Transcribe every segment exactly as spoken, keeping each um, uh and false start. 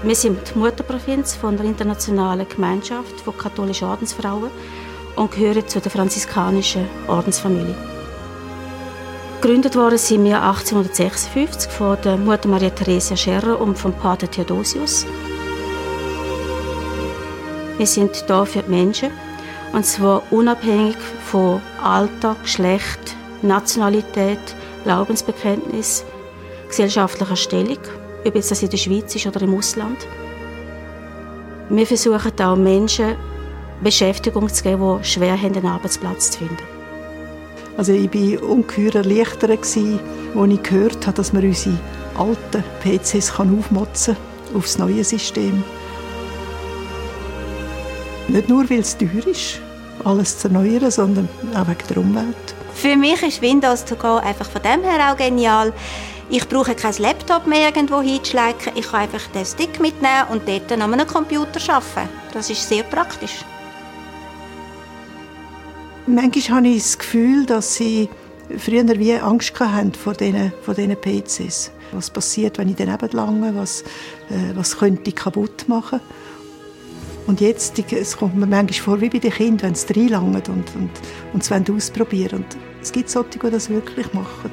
Wir sind die Mutterprovinz von der internationalen Gemeinschaft von katholischen Ordensfrauen und gehören zu der franziskanischen Ordensfamilie. Gegründet worden sind wir achtzehnhundertsechsundfünfzig von der Mutter Maria Theresia Scherrer und vom Pater Theodosius. Wir sind hier für die Menschen, und zwar unabhängig von Alter, Geschlecht, Nationalität, Glaubensbekenntnis, gesellschaftlicher Stellung, ob jetzt das in der Schweiz ist oder im Ausland. Wir versuchen auch Menschen Beschäftigung zu geben, die schwer haben, einen Arbeitsplatz zu finden. Also ich war ungeheuer erleichtert, als ich gehört habe, dass man unsere alten P Cs aufmotzen kann auf das neue System. Nicht nur, weil es teuer ist, alles zu erneuern, sondern auch wegen der Umwelt. Für mich ist Windows to go einfach von dem her auch genial. Ich brauche kein Laptop mehr irgendwo hinzuschlecken. Ich kann einfach den Stick mitnehmen und dort an einem Computer arbeiten. Das ist sehr praktisch. Manchmal habe ich das Gefühl, dass sie früher wie Angst hatten vor diesen, vor diesen P Cs. Was passiert, wenn ich daneben lange? Was, äh, was könnte ich kaputt machen? Und jetzt es kommt mir manchmal vor wie bei den Kindern, wenn sie reinlangen und, und, und es wollen ausprobieren. Und es gibt solche, die das wirklich machen.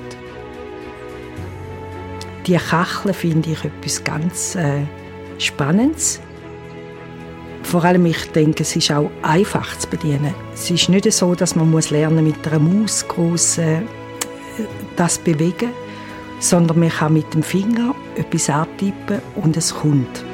Die Kacheln finde ich etwas ganz äh, Spannendes. Vor allem, ich denke, es ist auch einfach zu bedienen. Es ist nicht so, dass man muss lernen mit einer Maus gross äh, das bewegen, sondern man kann mit dem Finger etwas antippen und es kommt.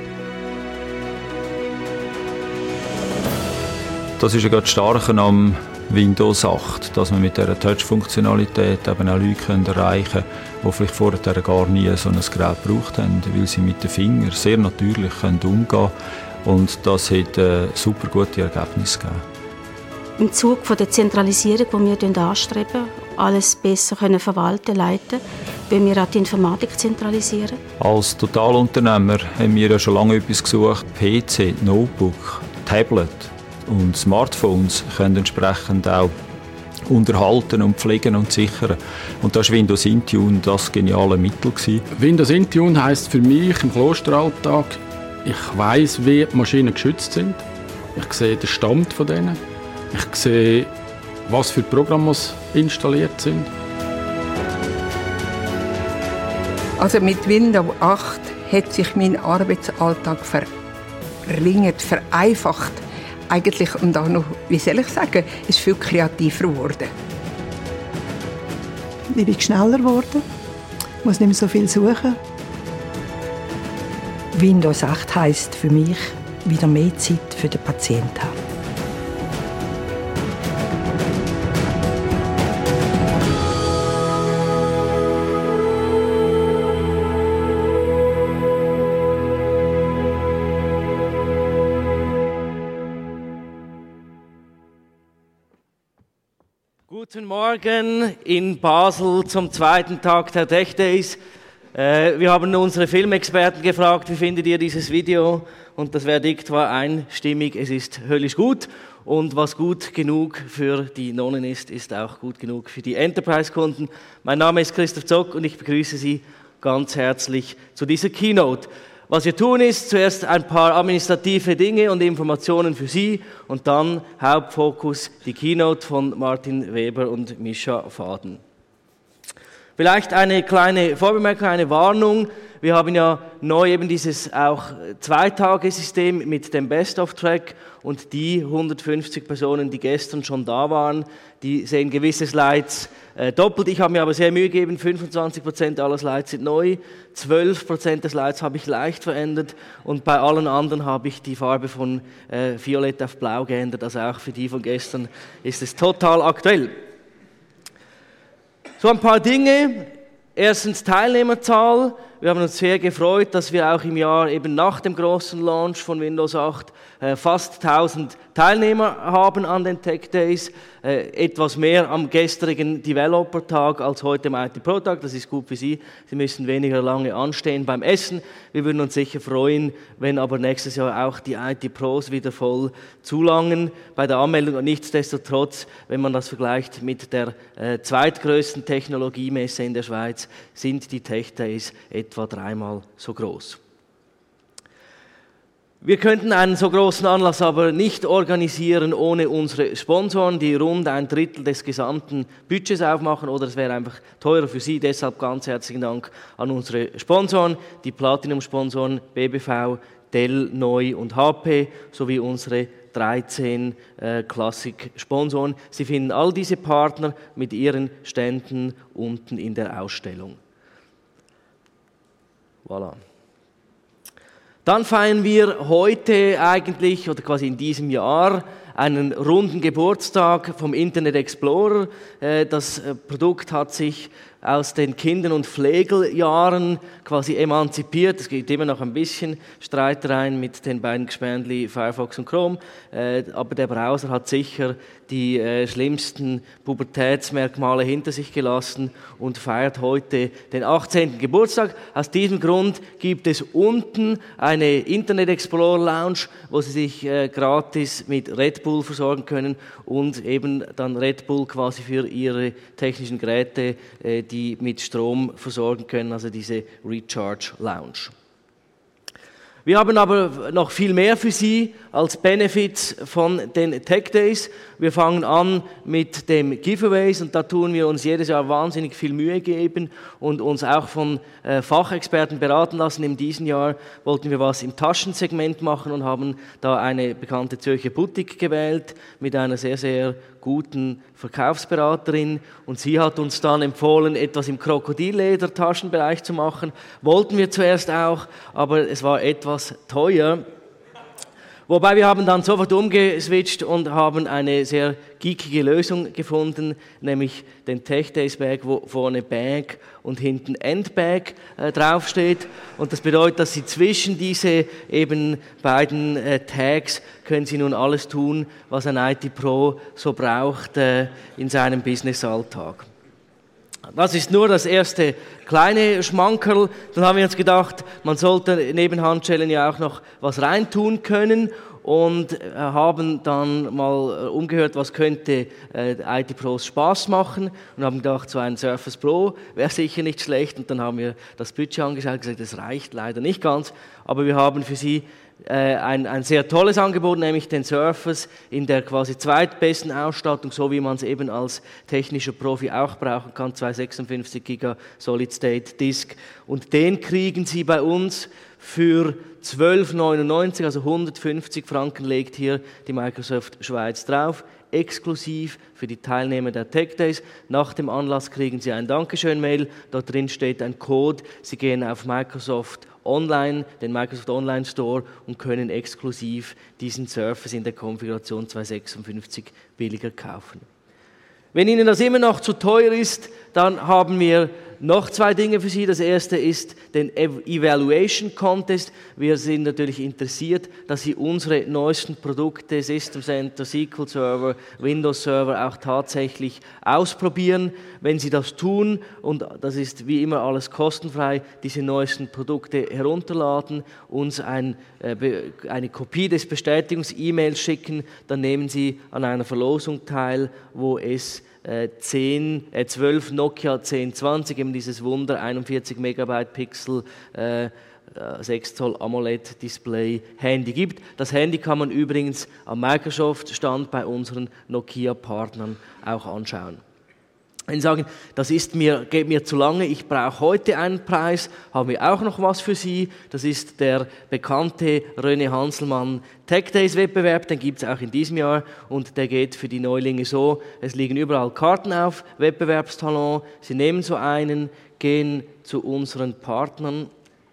Das ist ja gerade das Starke am Windows acht, dass man mit dieser Touch-Funktionalität eben auch Leute erreichen können, die vielleicht vorher gar nie so ein Gerät gebraucht haben, weil sie mit den Fingern sehr natürlich umgehen können. Und das hat äh, super gute Ergebnisse gegeben. Im Zug von der Zentralisierung, die wir anstreben, alles besser können verwalten, leiten, wollen wir auch die Informatik zentralisieren. Als Totalunternehmer haben wir ja schon lange etwas gesucht. P C, Notebook, Tablet und Smartphones können entsprechend auch unterhalten und pflegen und sichern. Und das war Windows Intune das geniale Mittel. Windows Intune heisst für mich im Klosteralltag, ich weiss, wie die Maschinen geschützt sind. Ich sehe den Stand von denen. Ich sehe, was für Programme installiert sind. Also mit Windows acht hat sich mein Arbeitsalltag verringert, vereinfacht. Eigentlich, und auch noch, wie soll ich sagen, ist viel kreativer geworden. Ich bin schneller geworden. Ich muss nicht mehr so viel suchen. Windows acht heisst für mich, wieder mehr Zeit für den Patienten haben. Guten Morgen in Basel zum zweiten Tag der Tech Days. Äh, wir haben unsere Filmexperten gefragt, wie findet ihr dieses Video? Und das Verdikt war einstimmig, es ist höllisch gut. Und was gut genug für die Nonnen ist, ist auch gut genug für die Enterprise-Kunden. Mein Name ist Christoph Zock und ich begrüße Sie ganz herzlich zu dieser Keynote. Was wir tun ist, zuerst ein paar administrative Dinge und Informationen für Sie und dann Hauptfokus die Keynote von Martin Weber und Mischa Faden. Vielleicht eine kleine Vorbemerkung, eine Warnung. Wir haben ja neu eben dieses auch Zwei-Tage-System mit dem Best-of-Track und die hundertfünfzig Personen, die gestern schon da waren, die sehen gewisse Slides äh, doppelt. Ich habe mir aber sehr Mühe gegeben, fünfundzwanzig Prozent aller Slides sind neu, zwölf Prozent der Slides habe ich leicht verändert und bei allen anderen habe ich die Farbe von äh, Violett auf Blau geändert, also auch für die von gestern ist es total aktuell. So ein paar Dinge. Erstens Teilnehmerzahl. Wir haben uns sehr gefreut, dass wir auch im Jahr eben nach dem großen Launch von Windows acht äh, fast tausend Teilnehmer haben an den Tech Days. Äh, etwas mehr am gestrigen Developer-Tag als heute am I T Pro-Tag. Das ist gut für Sie. Sie müssen weniger lange anstehen beim Essen. Wir würden uns sicher freuen, wenn aber nächstes Jahr auch die I T Pros wieder voll zulangen bei der Anmeldung. Und nichtsdestotrotz, wenn man das vergleicht mit der äh, zweitgrößten Technologiemesse in der Schweiz, sind die Tech Days etwa dreimal so groß. Wir könnten einen so großen Anlass aber nicht organisieren ohne unsere Sponsoren, die rund ein Drittel des gesamten Budgets aufmachen, oder es wäre einfach teurer für Sie. Deshalb ganz herzlichen Dank an unsere Sponsoren, die Platinum-Sponsoren B B V, Dell, Neu und H P, sowie unsere dreizehn äh, Klassik-Sponsoren. Sie finden all diese Partner mit ihren Ständen unten in der Ausstellung. Voilà. Dann feiern wir heute eigentlich, oder quasi in diesem Jahr, einen runden Geburtstag vom Internet Explorer. Das Produkt hat sich aus den Kinder- und Pflegeljahren quasi emanzipiert. Es gibt immer noch ein bisschen Streitereien mit den beiden Gespendli Firefox und Chrome, aber der Browser hat sicher die schlimmsten Pubertätsmerkmale hinter sich gelassen und feiert heute den achtzehnten Geburtstag. Aus diesem Grund gibt es unten eine Internet Explorer Lounge, wo Sie sich gratis mit Red Bull versorgen können und eben dann Red Bull quasi für Ihre technischen Geräte, die mit Strom versorgen können, also diese Recharge Lounge. Wir haben aber noch viel mehr für Sie als Benefits von den Tech Days. Wir fangen an mit dem Giveaways und da tun wir uns jedes Jahr wahnsinnig viel Mühe geben und uns auch von äh, Fachexperten beraten lassen. In diesem Jahr wollten wir was im Taschensegment machen und haben da eine bekannte Zürcher Boutique gewählt mit einer sehr, sehr guten Verkaufsberaterin und sie hat uns dann empfohlen, etwas im Krokodilleder-Taschenbereich zu machen. Wollten wir zuerst auch, aber es war etwas teuer. Wobei wir haben dann sofort umgeswitcht und haben eine sehr geekige Lösung gefunden, nämlich den Tech Days Bag, wo vorne Bag und hinten Endbag äh, draufsteht. Und das bedeutet, dass Sie zwischen diese eben beiden äh, Tags können Sie nun alles tun, was ein I T-Pro so braucht äh, in seinem Business-Alltag. Das ist nur das erste kleine Schmankerl. Dann haben wir uns gedacht, man sollte neben Handschellen ja auch noch was reintun können und haben dann mal umgehört, was könnte äh, I T-Pros Spaß machen und haben gedacht, so ein Surface Pro wäre sicher nicht schlecht und dann haben wir das Budget angeschaut und gesagt, das reicht leider nicht ganz, aber wir haben für Sie Ein, ein sehr tolles Angebot, nämlich den Surface in der quasi zweitbesten Ausstattung, so wie man es eben als technischer Profi auch brauchen kann, zweihundertsechsundfünfzig Giga Solid State Disk. Und den kriegen Sie bei uns für zwölf neunundneunzig, also hundertfünfzig Franken legt hier die Microsoft Schweiz drauf, exklusiv für die Teilnehmer der Tech Days. Nach dem Anlass kriegen Sie ein Dankeschön-Mail, dort drin steht ein Code, Sie gehen auf Microsoft Online, den Microsoft Online Store und können exklusiv diesen Surface in der Konfiguration zweihundertsechsundfünfzig billiger kaufen. Wenn Ihnen das immer noch zu teuer ist, dann haben wir noch zwei Dinge für Sie. Das erste ist den Evaluation Contest. Wir sind natürlich interessiert, dass Sie unsere neuesten Produkte, System Center, S Q L Server, Windows Server auch tatsächlich ausprobieren. Wenn Sie das tun, und das ist wie immer alles kostenfrei, diese neuesten Produkte herunterladen, uns ein, äh, eine Kopie des Bestätigungs-E-Mails schicken, dann nehmen Sie an einer Verlosung teil, wo es zehn, äh, zwölf Nokia zehn zwanzig, eben dieses Wunder einundvierzig Megabyte Pixel, äh, sechs Zoll AMOLED-Display Handy gibt. Das Handy kann man übrigens am Microsoft-Stand bei unseren Nokia-Partnern auch anschauen. Wenn Sie sagen, das ist mir, geht mir zu lange, ich brauche heute einen Preis, haben wir auch noch was für Sie. Das ist der bekannte René Hanselmann Tech Days Wettbewerb, den gibt es auch in diesem Jahr und der geht für die Neulinge so, es liegen überall Karten auf, Wettbewerbstalon, Sie nehmen so einen, gehen zu unseren Partnern,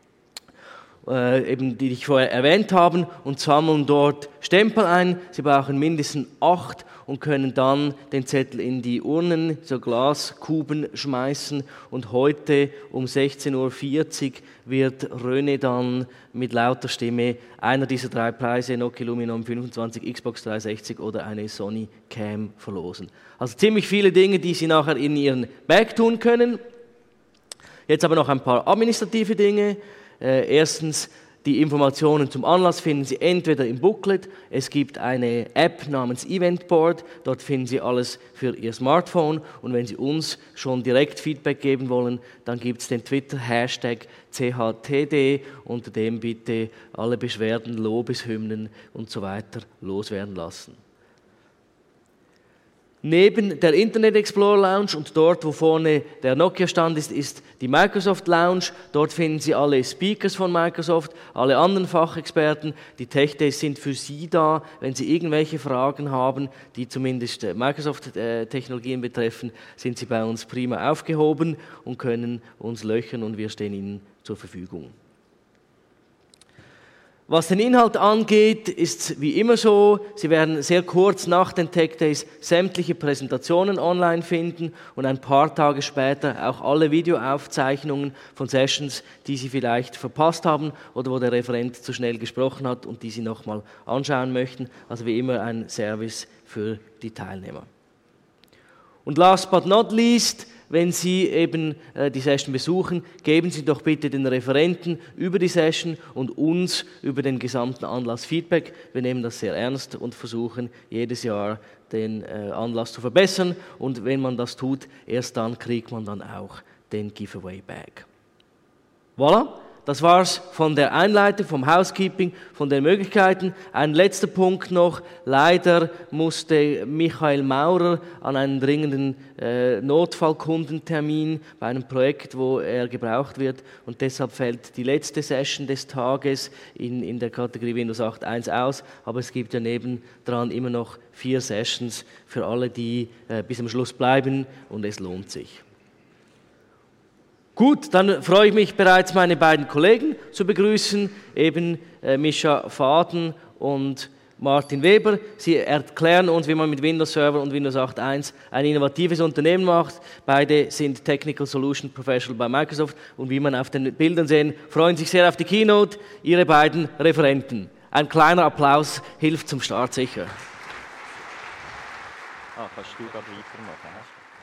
Äh, eben, die ich vorher erwähnt habe, und sammeln dort Stempel ein. Sie brauchen mindestens acht und können dann den Zettel in die Urnen, so Glaskuben schmeißen. Und heute um sechzehn Uhr vierzig wird René dann mit lauter Stimme einer dieser drei Preise, Nokia Lumia fünfundzwanzig, Xbox dreihundertsechzig oder eine Sony Cam verlosen. Also ziemlich viele Dinge, die Sie nachher in Ihren Bag tun können. Jetzt aber noch ein paar administrative Dinge. Äh, erstens, Die Informationen zum Anlass finden Sie entweder im Booklet, es gibt eine App namens Eventboard, dort finden Sie alles für Ihr Smartphone und wenn Sie uns schon direkt Feedback geben wollen, dann gibt es den Twitter-Hashtag C H T D, unter dem bitte alle Beschwerden, Lobeshymnen und so weiter loswerden lassen. Neben der Internet Explorer Lounge und dort, wo vorne der Nokia-Stand ist, ist die Microsoft Lounge. Dort finden Sie alle Speakers von Microsoft, alle anderen Fachexperten. Die Tech Days sind für Sie da. Wenn Sie irgendwelche Fragen haben, die zumindest Microsoft-Technologien betreffen, sind Sie bei uns prima aufgehoben und können uns löchern und wir stehen Ihnen zur Verfügung. Was den Inhalt angeht, ist wie immer so, Sie werden sehr kurz nach den Tech Days sämtliche Präsentationen online finden und ein paar Tage später auch alle Videoaufzeichnungen von Sessions, die Sie vielleicht verpasst haben oder wo der Referent zu schnell gesprochen hat und die Sie nochmal anschauen möchten. Also wie immer ein Service für die Teilnehmer. Und last but not least, wenn Sie eben äh, die Session besuchen, geben Sie doch bitte den Referenten über die Session und uns über den gesamten Anlass Feedback. Wir nehmen das sehr ernst und versuchen jedes Jahr den äh, Anlass zu verbessern. Und wenn man das tut, erst dann kriegt man dann auch den Giveaway Bag. Voilà. Das war's von der Einleitung, vom Housekeeping, von den Möglichkeiten. Ein letzter Punkt noch. Leider musste Michael Maurer an einen dringenden äh, Notfallkundentermin bei einem Projekt, wo er gebraucht wird. Und deshalb fällt die letzte Session des Tages in, in der Kategorie Windows acht Punkt eins aus. Aber es gibt ja nebendran immer noch vier Sessions für alle, die äh, bis am Schluss bleiben. Und es lohnt sich. Gut, dann freue ich mich bereits, meine beiden Kollegen zu begrüßen, eben äh, Mischa Faden und Martin Weber. Sie erklären uns, wie man mit Windows Server und Windows acht Punkt eins ein innovatives Unternehmen macht. Beide sind Technical Solution Professional bei Microsoft und wie man auf den Bildern sehen, freuen sich sehr auf die Keynote, ihre beiden Referenten. Ein kleiner Applaus hilft zum Start sicher. Ah, kannst du gerade weitermachen?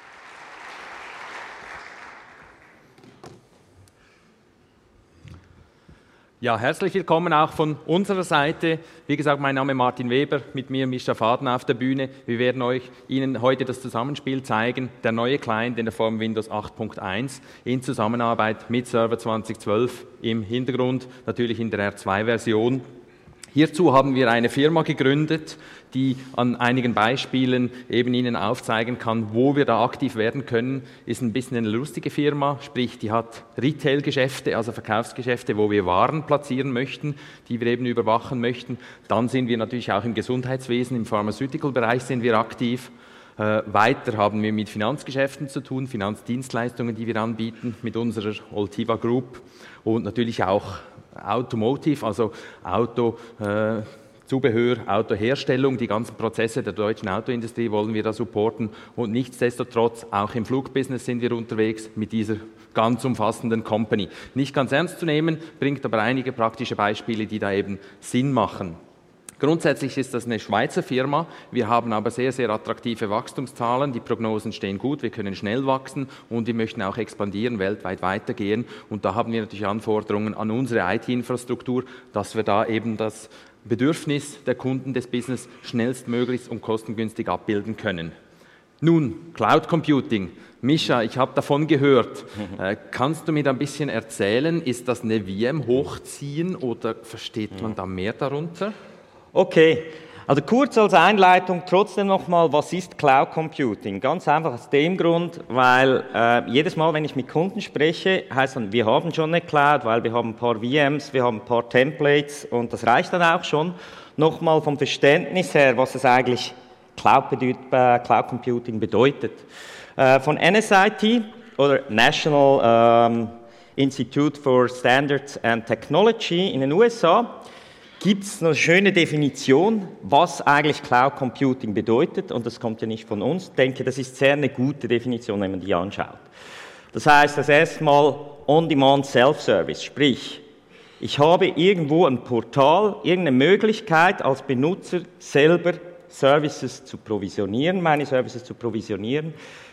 Ja, herzlich willkommen auch von unserer Seite. Wie gesagt, mein Name ist Martin Weber, mit mir Mischa Faden auf der Bühne. Wir werden euch Ihnen heute das Zusammenspiel zeigen, der neue Client in der Form Windows acht Punkt eins in Zusammenarbeit mit Server zwanzig zwölf im Hintergrund, natürlich in der R zwei Version. Hierzu haben wir eine Firma gegründet, die an einigen Beispielen eben Ihnen aufzeigen kann, wo wir da aktiv werden können. Ist ein bisschen eine lustige Firma, sprich, die hat Retail-Geschäfte, also Verkaufsgeschäfte, wo wir Waren platzieren möchten, die wir eben überwachen möchten. Dann sind wir natürlich auch im Gesundheitswesen, im Pharmaceutical-Bereich sind wir aktiv. Äh, weiter haben wir mit Finanzgeschäften zu tun, Finanzdienstleistungen, die wir anbieten mit unserer Oltiva Group und natürlich auch Automotive, also Auto, äh, Zubehör, Autoherstellung, die ganzen Prozesse der deutschen Autoindustrie wollen wir da supporten und nichtsdestotrotz auch im Flugbusiness sind wir unterwegs mit dieser ganz umfassenden Company. Nicht ganz ernst zu nehmen, bringt aber einige praktische Beispiele, die da eben Sinn machen. Grundsätzlich ist das eine Schweizer Firma, wir haben aber sehr, sehr attraktive Wachstumszahlen, die Prognosen stehen gut, wir können schnell wachsen und wir möchten auch expandieren, weltweit weitergehen und da haben wir natürlich Anforderungen an unsere I T-Infrastruktur, dass wir da eben das Bedürfnis der Kunden des Business schnellstmöglichst und kostengünstig abbilden können. Nun, Cloud Computing. Mischa, ich habe davon gehört. Äh, kannst du mir da ein bisschen erzählen, ist das eine V M hochziehen oder versteht man da mehr darunter? Okay, also kurz als Einleitung trotzdem nochmal, was ist Cloud Computing? Ganz einfach aus dem Grund, weil äh, jedes Mal, wenn ich mit Kunden spreche, heißt dann, wir haben schon eine Cloud, weil wir haben ein paar V Ms, wir haben ein paar Templates und das reicht dann auch schon. Nochmal vom Verständnis her, was es eigentlich Cloud, bedeut, äh, Cloud Computing bedeutet. Äh, von N S I T oder National ähm, Institute for Standards and Technology in den U S A gibt es eine schöne Definition, was eigentlich Cloud Computing bedeutet. Und das kommt ja nicht von uns. Ich denke, das ist sehr eine gute Definition, wenn man die anschaut. Das heißt, das erste Mal On-Demand Self-Service. Sprich, ich habe irgendwo ein Portal, irgendeine Möglichkeit als Benutzer selber Services zu provisionieren, meine Services zu provisionieren,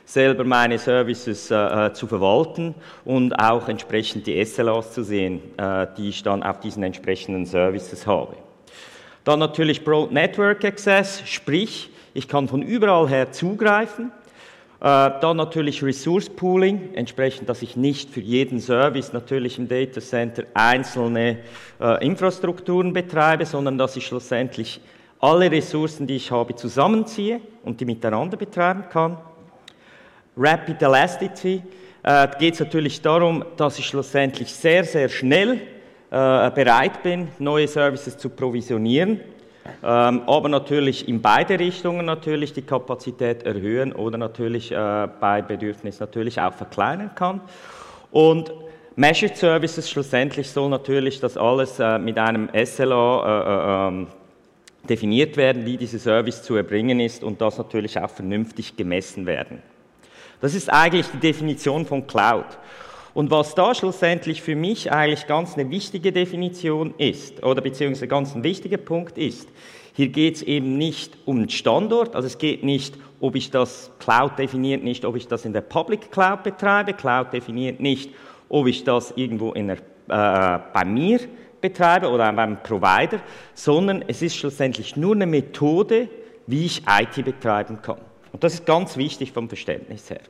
selber meine Services äh, zu verwalten und auch entsprechend die S L As zu sehen, äh, die ich dann auf diesen entsprechenden Services habe. Dann natürlich Broad Network Access, sprich, ich kann von überall her zugreifen. Äh, dann natürlich Resource Pooling, entsprechend, dass ich nicht für jeden Service natürlich im Data Center einzelne äh, Infrastrukturen betreibe, sondern dass ich schlussendlich alle Ressourcen, die ich habe, zusammenziehe und die miteinander betreiben kann. Rapid Elasticity, äh, geht es natürlich darum, dass ich schlussendlich sehr, sehr schnell äh, bereit bin, neue Services zu provisionieren, ähm, aber natürlich in beide Richtungen natürlich die Kapazität erhöhen oder natürlich äh, bei Bedürfnis natürlich auch verkleinern kann. Und Measured Services schlussendlich soll natürlich das alles äh, mit einem S L A äh, äh, definiert werden, wie dieser Service zu erbringen ist und das natürlich auch vernünftig gemessen werden. Das ist eigentlich die Definition von Cloud. Und was da schlussendlich für mich eigentlich ganz eine wichtige Definition ist, oder beziehungsweise ganz ein wichtiger Punkt ist, hier geht es eben nicht um den Standort, also es geht nicht, ob ich das, Cloud definiert nicht, ob ich das in der Public Cloud betreibe, Cloud definiert nicht, ob ich das irgendwo in der, äh, bei mir betreibe oder beim Provider, sondern es ist schlussendlich nur eine Methode, wie ich I T betreiben kann. Und das ist ganz wichtig vom Verständnis her.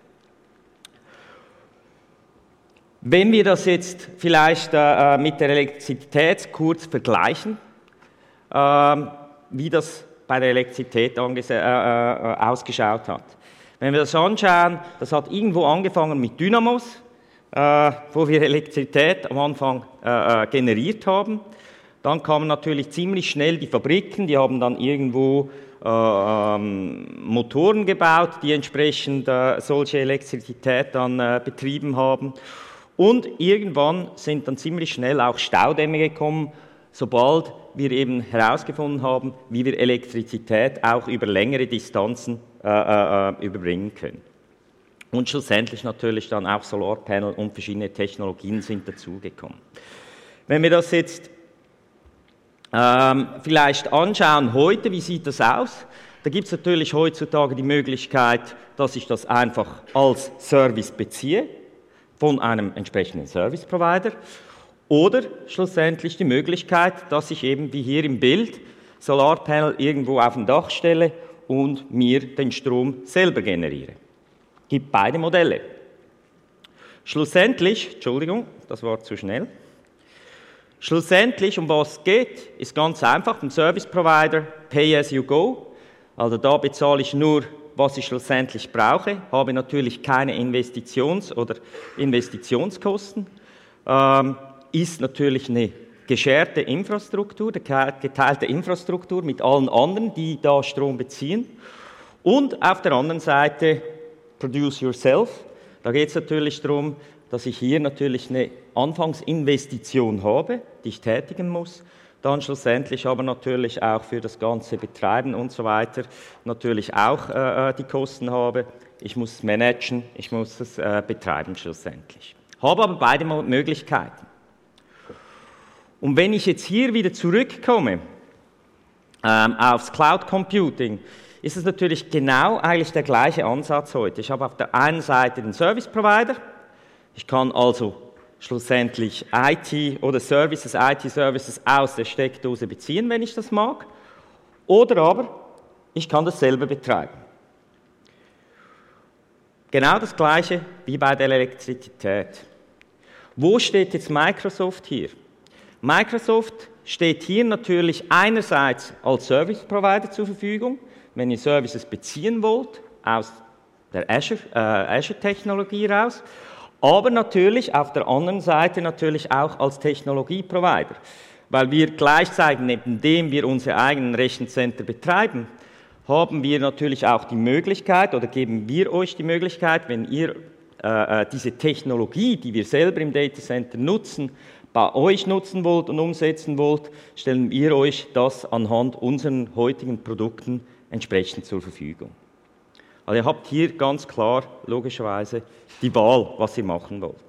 Wenn wir das jetzt vielleicht äh, mit der Elektrizität kurz vergleichen, äh, wie das bei der Elektrizität äh, äh, ausgeschaut hat. Wenn wir das anschauen, das hat irgendwo angefangen mit Dynamos, äh, wo wir Elektrizität am Anfang äh, generiert haben. Dann kamen natürlich ziemlich schnell die Fabriken, die haben dann irgendwo Ähm, Motoren gebaut, die entsprechend äh, solche Elektrizität dann äh, betrieben haben. Und irgendwann sind dann ziemlich schnell auch Staudämme gekommen, sobald wir eben herausgefunden haben, wie wir Elektrizität auch über längere Distanzen äh, äh, überbringen können. Und schlussendlich natürlich dann auch Solarpanel und verschiedene Technologien sind dazugekommen. Wenn wir das jetzt Ähm, vielleicht anschauen heute, wie sieht das aus? Da gibt es natürlich heutzutage die Möglichkeit, dass ich das einfach als Service beziehe von einem entsprechenden Service Provider oder schlussendlich die Möglichkeit, dass ich eben wie hier im Bild Solarpanel irgendwo auf dem Dach stelle und mir den Strom selber generiere. Es gibt beide Modelle. Schlussendlich, Entschuldigung, das war zu schnell. Schlussendlich, um was es geht, ist ganz einfach, beim Service Provider Pay as you go. Also da bezahle ich nur, was ich schlussendlich brauche, habe natürlich keine Investitions- oder Investitionskosten, ähm, ist natürlich eine gescherte Infrastruktur, eine geteilte Infrastruktur mit allen anderen, die da Strom beziehen. Und auf der anderen Seite Produce Yourself. Da geht es natürlich darum, dass ich hier natürlich eine Anfangsinvestition habe, die ich tätigen muss, dann schlussendlich aber natürlich auch für das ganze Betreiben und so weiter natürlich auch äh, die Kosten habe. Ich muss es managen, ich muss es äh, betreiben schlussendlich. Habe aber beide Möglichkeiten. Und wenn ich jetzt hier wieder zurückkomme ähm, aufs Cloud Computing, ist es natürlich genau eigentlich der gleiche Ansatz heute. Ich habe auf der einen Seite den Service Provider. Ich kann also schlussendlich I T oder Services, I T-Services aus der Steckdose beziehen, wenn ich das mag. Oder aber ich kann das selber betreiben. Genau das Gleiche wie bei der Elektrizität. Wo steht jetzt Microsoft hier? Microsoft steht hier natürlich einerseits als Service Provider zur Verfügung, wenn ihr Services beziehen wollt, aus der Azure, äh, Azure-Technologie raus, aber natürlich auf der anderen Seite natürlich auch als Technologieprovider, weil wir gleichzeitig, neben dem wir unsere eigenen Rechencenter betreiben, haben wir natürlich auch die Möglichkeit oder geben wir euch die Möglichkeit, wenn ihr äh, diese Technologie, die wir selber im Datacenter nutzen, bei euch nutzen wollt und umsetzen wollt, stellen wir euch das anhand unseren heutigen Produkten entsprechend zur Verfügung. Also ihr habt hier ganz klar, logischerweise, die Wahl, was ihr machen wollt.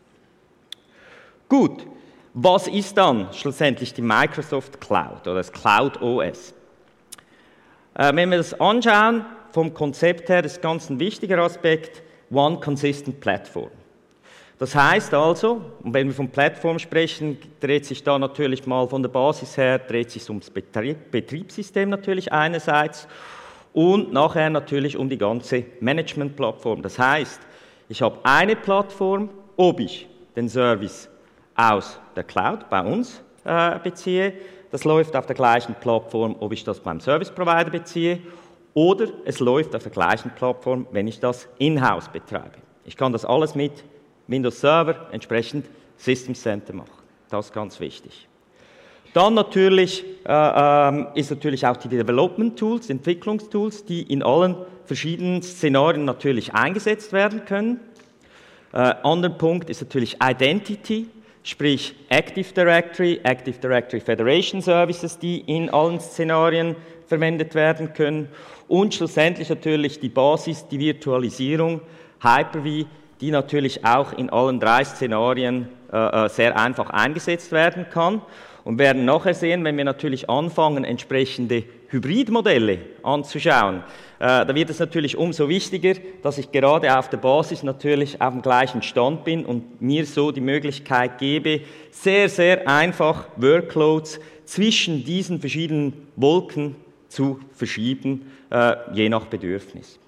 Gut, was ist dann schlussendlich die Microsoft Cloud oder das Cloud O S? Äh, wenn wir das anschauen, vom Konzept her, das ist ganz ein wichtiger Aspekt, One Consistent Platform. Das heißt also, und wenn wir von Plattform sprechen, dreht sich da natürlich mal von der Basis her, dreht sich ums Betrieb, Betriebssystem natürlich einerseits und nachher natürlich um die ganze Management-Plattform. Das heißt, ich habe eine Plattform, ob ich den Service aus der Cloud bei uns äh, beziehe, das läuft auf der gleichen Plattform, ob ich das beim Service Provider beziehe, oder es läuft auf der gleichen Plattform, wenn ich das in-house betreibe. Ich kann das alles mit Windows Server, entsprechend System Center machen. Das ist ganz wichtig. Dann natürlich äh, ähm, ist natürlich auch die Development Tools, Entwicklungstools, die in allen verschiedenen Szenarien natürlich eingesetzt werden können. Äh, anderer Punkt ist natürlich Identity, sprich Active Directory, Active Directory Federation Services, die in allen Szenarien verwendet werden können. Und schlussendlich natürlich die Basis, die Virtualisierung, Hyper-V, die natürlich auch in allen drei Szenarien äh, sehr einfach eingesetzt werden kann. Und wir werden nachher sehen, wenn wir natürlich anfangen, entsprechende Hybridmodelle anzuschauen, äh, da wird es natürlich umso wichtiger, dass ich gerade auf der Basis natürlich auf dem gleichen Stand bin und mir so die Möglichkeit gebe, sehr, sehr einfach Workloads zwischen diesen verschiedenen Wolken zu verschieben, äh, je nach Bedürfnis.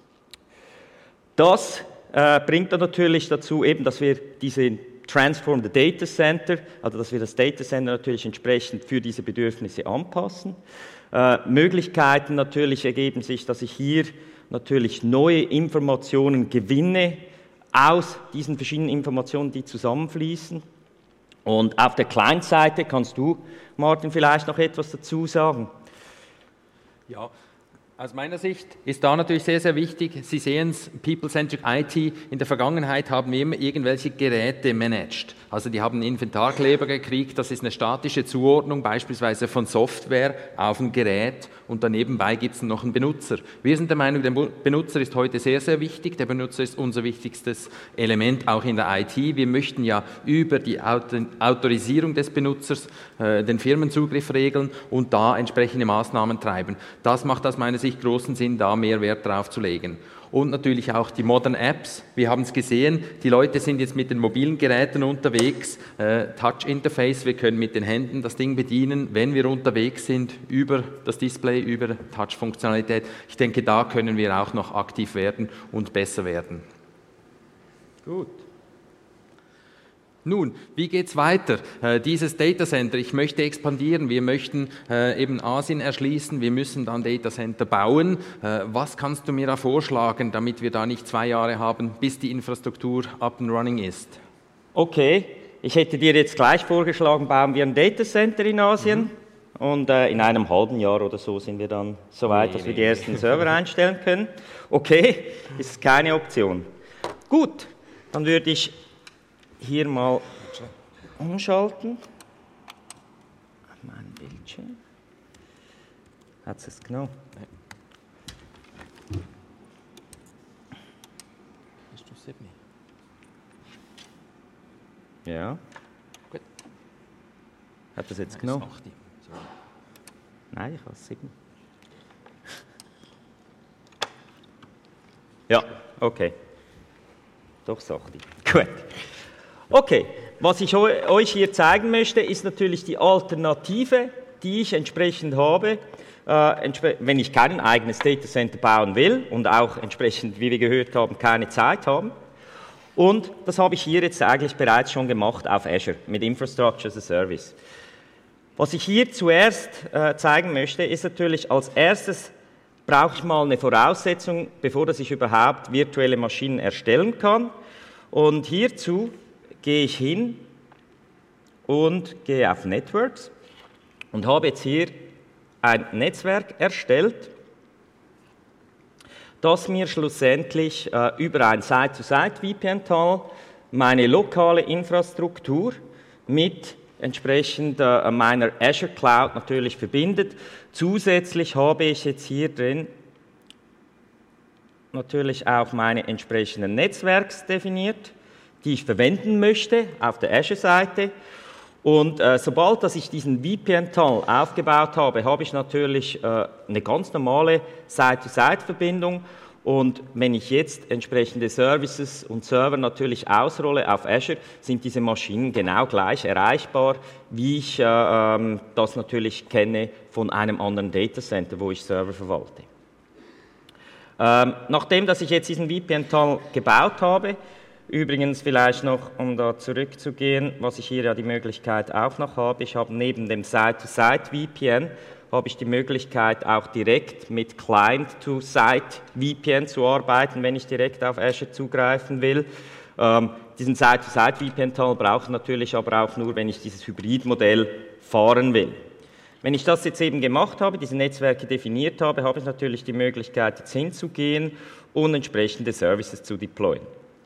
Das äh, bringt dann natürlich dazu, eben, dass wir diese Transform the Data Center, also dass wir das Data Center natürlich entsprechend für diese Bedürfnisse anpassen. Äh, Möglichkeiten natürlich ergeben sich, dass ich hier natürlich neue Informationen gewinne aus diesen verschiedenen Informationen, die zusammenfließen. Und auf der Client-Seite kannst du, Martin, vielleicht noch etwas dazu sagen? Ja. Aus meiner Sicht ist da natürlich sehr, sehr wichtig, Sie sehen es, People-Centric I T, in der Vergangenheit haben wir immer irgendwelche Geräte managed. Also die haben einen Inventarkleber gekriegt, das ist eine statische Zuordnung, beispielsweise von Software auf ein Gerät und danebenbei gibt es noch einen Benutzer. Wir sind der Meinung, der Benutzer ist heute sehr, sehr wichtig, der Benutzer ist unser wichtigstes Element auch in der I T. Wir möchten ja über die Autorisierung des Benutzers äh, den Firmenzugriff regeln und da entsprechende Maßnahmen treiben. Das macht aus meiner Sicht großen Sinn, da mehr Wert drauf zu legen. Und natürlich auch die Modern Apps. Wir haben es gesehen, die Leute sind jetzt mit den mobilen Geräten unterwegs, äh, Touch-Interface, wir können mit den Händen das Ding bedienen, wenn wir unterwegs sind, über das Display, über Touch-Funktionalität. Ich denke, da können wir auch noch aktiv werden und besser werden. Gut. Nun, wie geht es weiter? Äh, dieses Data Center, ich möchte expandieren, wir möchten äh, eben Asien erschließen, wir müssen dann Data Center bauen. Äh, was kannst du mir da vorschlagen, damit wir da nicht zwei Jahre haben, bis die Infrastruktur up and running ist? Okay, ich hätte dir jetzt gleich vorgeschlagen, bauen wir ein Data Center in Asien mhm. und äh, in einem halben Jahr oder so sind wir dann so weit, nee, dass nee. wir die ersten Server einstellen können. Okay, ist keine Option. Gut, dann würde ich hier mal umschalten. Mein Bildschirm. Hat es es genommen? Bist du sieben? Ja. Gut. Hat es jetzt genommen? Nein, ich habe sieben. Ja, okay. Doch, Sachti. Gut. Okay, was ich euch hier zeigen möchte, ist natürlich die Alternative, die ich entsprechend habe, äh, wenn ich kein eigenes Data Center bauen will und auch entsprechend, wie wir gehört haben, keine Zeit haben. Und das habe ich hier jetzt eigentlich bereits schon gemacht auf Azure mit Infrastructure as a Service. Was ich hier zuerst äh, zeigen möchte, ist natürlich als erstes brauche ich mal eine Voraussetzung, bevor dass ich überhaupt virtuelle Maschinen erstellen kann. Und hierzu gehe ich hin und gehe auf Networks und habe jetzt hier ein Netzwerk erstellt, das mir schlussendlich äh, über ein Site-to-Site-V P N-Tunnel meine lokale Infrastruktur mit entsprechend äh, meiner Azure Cloud natürlich verbindet. Zusätzlich habe ich jetzt hier drin natürlich auch meine entsprechenden Netzwerks definiert, die ich verwenden möchte auf der Azure-Seite. Und äh, sobald dass ich diesen V P N-Tunnel aufgebaut habe, habe ich natürlich äh, eine ganz normale Side-to-Side-Verbindung. Und wenn ich jetzt entsprechende Services und Server natürlich ausrolle auf Azure, sind diese Maschinen genau gleich erreichbar, wie ich äh, ähm, das natürlich kenne von einem anderen Datacenter, wo ich Server verwalte. Ähm, nachdem dass ich jetzt diesen V P N-Tunnel gebaut habe, übrigens vielleicht noch, um da zurückzugehen, was ich hier ja die Möglichkeit auch noch habe, ich habe neben dem Side-to-Side V P N habe ich die Möglichkeit, auch direkt mit Client-to-Site V P N zu arbeiten, wenn ich direkt auf Azure zugreifen will. Ähm, diesen Side-to-Side V P N-Tunnel brauche ich natürlich aber auch nur, wenn ich dieses Hybridmodell fahren will. Wenn ich das jetzt eben gemacht habe, diese Netzwerke definiert habe, habe ich natürlich die Möglichkeit, jetzt hinzugehen und entsprechende Services zu deployen.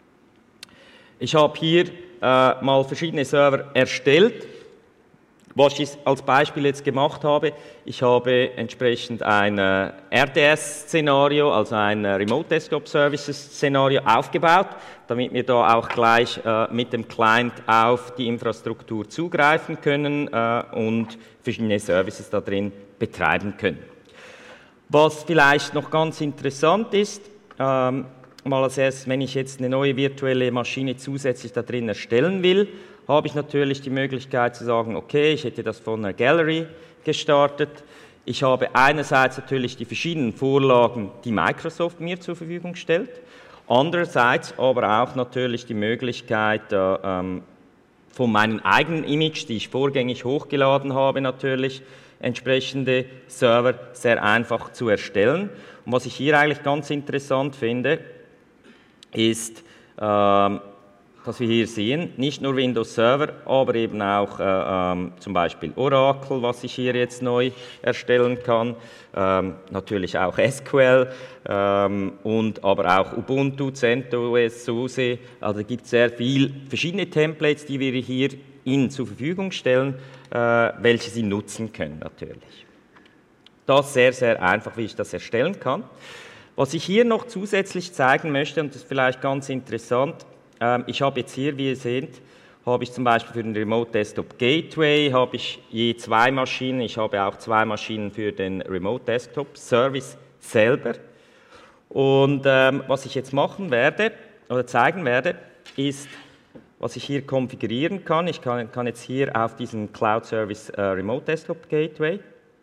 Ich habe hier äh, mal verschiedene Server erstellt. Was ich als Beispiel jetzt gemacht habe, ich habe entsprechend ein äh, R D S-Szenario, also ein äh, Remote Desktop Services-Szenario aufgebaut, damit wir da auch gleich äh, mit dem Client auf die Infrastruktur zugreifen können äh, und verschiedene Services da drin betreiben können. Was vielleicht noch ganz interessant ist, ähm, mal als erstes, wenn ich jetzt eine neue virtuelle Maschine zusätzlich da drin erstellen will, habe ich natürlich die Möglichkeit zu sagen, okay, ich hätte das von einer Gallery gestartet. Ich habe einerseits natürlich die verschiedenen Vorlagen, die Microsoft mir zur Verfügung stellt, andererseits aber auch natürlich die Möglichkeit, ähm, von meinen eigenen Image, die ich vorgängig hochgeladen habe, natürlich entsprechende Server sehr einfach zu erstellen. Und was ich hier eigentlich ganz interessant finde, ist, ähm, dass wir hier sehen, nicht nur Windows Server, aber eben auch äh, ähm, zum Beispiel Oracle, was ich hier jetzt neu erstellen kann, ähm, natürlich auch S Q L ähm, und aber auch Ubuntu, CentOS, SUSE, also es gibt sehr viele verschiedene Templates, die wir hier Ihnen zur Verfügung stellen, äh, welche Sie nutzen können natürlich. Das ist sehr, sehr einfach, wie ich das erstellen kann. Was ich hier noch zusätzlich zeigen möchte, und das ist vielleicht ganz interessant, ich habe jetzt hier, wie ihr seht, habe ich zum Beispiel für den Remote Desktop Gateway habe ich je zwei Maschinen. Ich habe auch zwei Maschinen für den Remote Desktop Service selber. Und ähm, was ich jetzt machen werde oder zeigen werde, ist, was ich hier konfigurieren kann. Ich kann, kann jetzt hier auf diesen Cloud Service äh, Remote Desktop Gateway.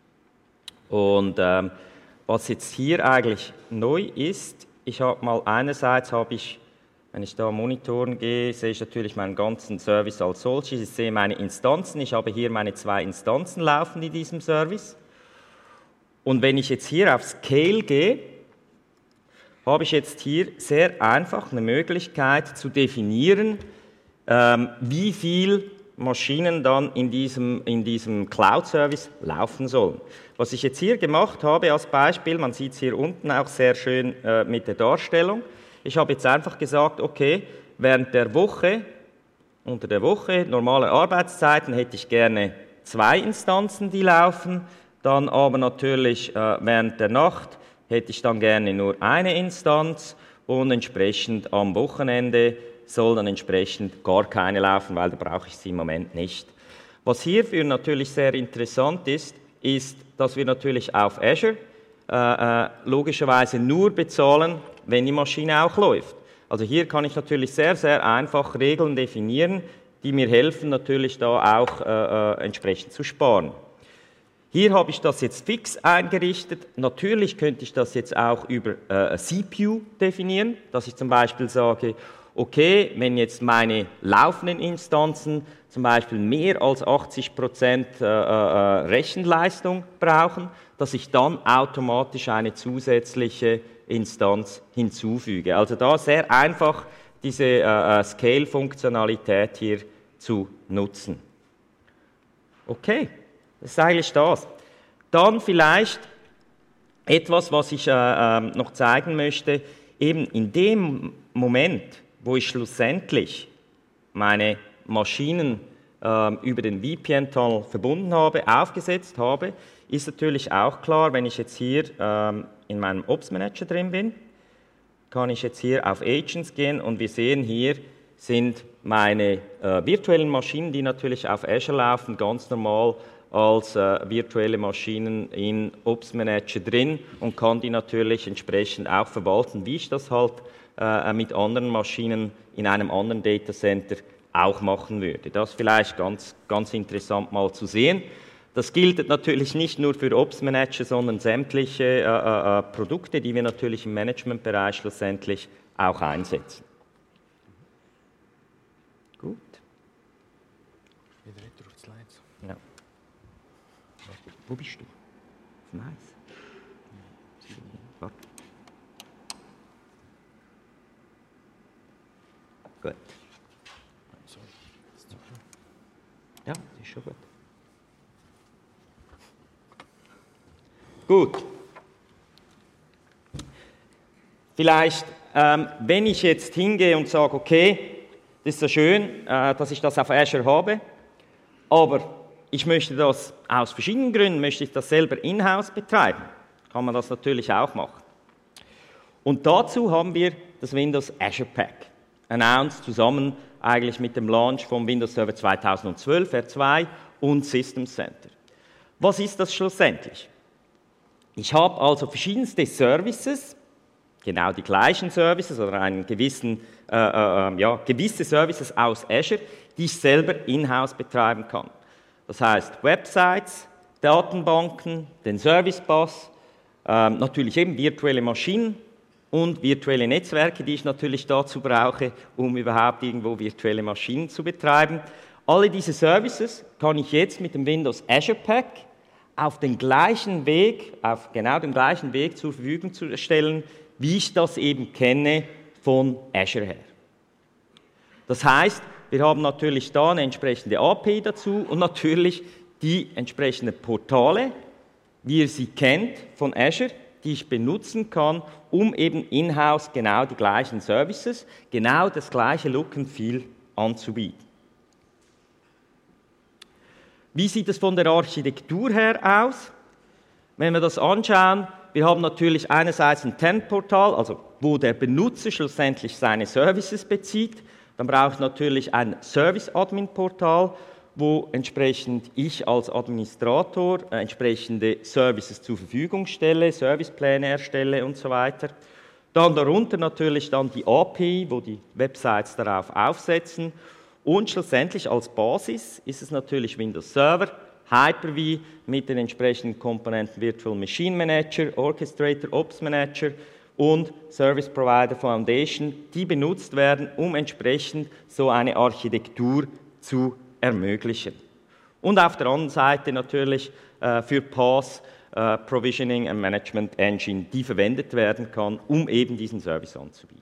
Und ähm, was jetzt hier eigentlich neu ist, ich habe mal einerseits habe ich Wenn ich da monitoren gehe, sehe ich natürlich meinen ganzen Service als solches. Ich sehe meine Instanzen. Ich habe hier meine zwei Instanzen laufen in diesem Service. Und wenn ich jetzt hier auf Scale gehe, habe ich jetzt hier sehr einfach eine Möglichkeit zu definieren, ähm, wie viel Maschinen dann in diesem, in diesem Cloud-Service laufen sollen. Was ich jetzt hier gemacht habe als Beispiel, man sieht es hier unten auch sehr schön äh, mit der Darstellung. Ich habe jetzt einfach gesagt, okay, während der Woche, unter der Woche, normale Arbeitszeiten, hätte ich gerne zwei Instanzen, die laufen. Dann aber natürlich äh, während der Nacht hätte ich dann gerne nur eine Instanz und entsprechend am Wochenende soll dann entsprechend gar keine laufen, weil da brauche ich sie im Moment nicht. Was hierfür natürlich sehr interessant ist, ist, dass wir natürlich auf Azure äh, äh, logischerweise nur bezahlen, wenn die Maschine auch läuft. Also hier kann ich natürlich sehr, sehr einfach Regeln definieren, die mir helfen, natürlich da auch äh, äh, entsprechend zu sparen. Hier habe ich das jetzt fix eingerichtet. Natürlich könnte ich das jetzt auch über äh, C P U definieren, dass ich zum Beispiel sage, okay, wenn jetzt meine laufenden Instanzen zum Beispiel mehr als achtzig Prozent äh, äh, Rechenleistung brauchen, dass ich dann automatisch eine zusätzliche Instanz hinzufüge. Also da sehr einfach diese äh, Scale-Funktionalität hier zu nutzen. Okay, das ist eigentlich das. Dann vielleicht etwas, was ich äh, äh, noch zeigen möchte, eben in dem Moment, wo ich schlussendlich meine Maschinen äh, über den V P N-Tunnel verbunden habe, aufgesetzt habe, ist natürlich auch klar, wenn ich jetzt hier ähm, in meinem Ops Manager drin bin, kann ich jetzt hier auf Agents gehen und wir sehen hier, sind meine äh, virtuellen Maschinen, die natürlich auf Azure laufen, ganz normal als äh, virtuelle Maschinen in Ops Manager drin und kann die natürlich entsprechend auch verwalten, wie ich das halt äh, mit anderen Maschinen in einem anderen Datacenter auch machen würde. Das ist vielleicht ganz, ganz interessant mal zu sehen. Das gilt natürlich nicht nur für Ops Manager, sondern sämtliche äh, äh, Produkte, die wir natürlich im Managementbereich schlussendlich auch einsetzen. Gut. Wieder retour auf die Slides. Ja. Wo bist du? Nice. Warte. Gut. Ja, das ist schon gut. Gut. Vielleicht, ähm, wenn ich jetzt hingehe und sage, okay, das ist so schön, äh, dass ich das auf Azure habe, aber ich möchte das aus verschiedenen Gründen, möchte ich das selber in-house betreiben, kann man das natürlich auch machen. Und dazu haben wir das Windows Azure Pack announced, zusammen eigentlich mit dem Launch vom Windows Server zweitausendzwölf, R zwei und System Center. Was ist das schlussendlich? Ich habe also verschiedenste Services, genau die gleichen Services oder einen gewissen, äh, äh, ja, gewisse Services aus Azure, die ich selber in-house betreiben kann. Das heißt Websites, Datenbanken, den Service Bus, äh, natürlich eben virtuelle Maschinen und virtuelle Netzwerke, die ich natürlich dazu brauche, um überhaupt irgendwo virtuelle Maschinen zu betreiben. Alle diese Services kann ich jetzt mit dem Windows Azure Pack auf den gleichen Weg, auf genau den gleichen Weg zur Verfügung zu stellen, wie ich das eben kenne von Azure her. Das heißt, wir haben natürlich da eine entsprechende A P I dazu und natürlich die entsprechenden Portale, wie ihr sie kennt von Azure, die ich benutzen kann, um eben in-house genau die gleichen Services, genau das gleiche Look and Feel anzubieten. Wie sieht es von der Architektur her aus? Wenn wir das anschauen, wir haben natürlich einerseits ein Tenant-Portal, also wo der Benutzer schlussendlich seine Services bezieht. Dann brauche ich natürlich ein Service-Admin-Portal, wo entsprechend ich als Administrator äh, entsprechende Services zur Verfügung stelle, Servicepläne erstelle und so weiter. Dann darunter natürlich dann die A P I, wo die Websites darauf aufsetzen. Und schlussendlich als Basis ist es natürlich Windows Server, Hyper-V mit den entsprechenden Komponenten Virtual Machine Manager, Orchestrator, Ops Manager und Service Provider Foundation, die benutzt werden, um entsprechend so eine Architektur zu ermöglichen. Und auf der anderen Seite natürlich äh, für P A S, äh, Provisioning and Management Engine, die verwendet werden kann, um eben diesen Service anzubieten.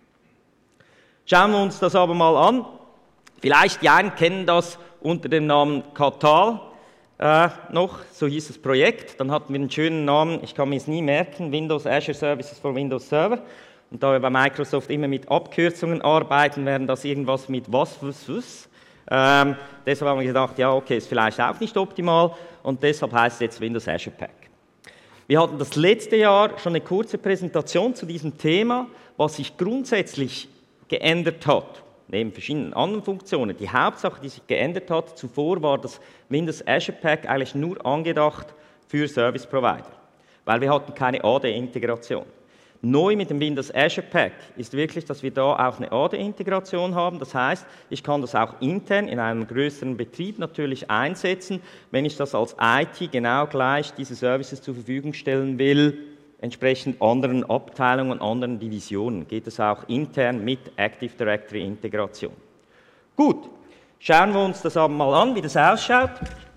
Schauen wir uns das aber mal an. Vielleicht die einen kennen das unter dem Namen Katal äh, noch, so hieß das Projekt. Dann hatten wir einen schönen Namen, ich kann mir es nie merken, Windows Azure Services for Windows Server. Und da wir bei Microsoft immer mit Abkürzungen arbeiten, werden das irgendwas mit was, was, was. Ähm, deshalb haben wir gedacht, ja, okay, ist vielleicht auch nicht optimal und deshalb heißt es jetzt Windows Azure Pack. Wir hatten das letzte Jahr schon eine kurze Präsentation zu diesem Thema, was sich grundsätzlich geändert hat. Neben verschiedenen anderen Funktionen. Die Hauptsache, die sich geändert hat, zuvor war das Windows Azure Pack eigentlich nur angedacht für Service Provider, weil wir hatten keine A D-Integration. Neu mit dem Windows Azure Pack ist wirklich, dass wir da auch eine A D-Integration haben. Das heißt, ich kann das auch intern in einem größeren Betrieb natürlich einsetzen, wenn ich das als I T genau gleich diese Services zur Verfügung stellen will, entsprechend anderen Abteilungen, anderen Divisionen, geht es auch intern mit Active Directory Integration. Gut, schauen wir uns das aber mal an, wie das ausschaut.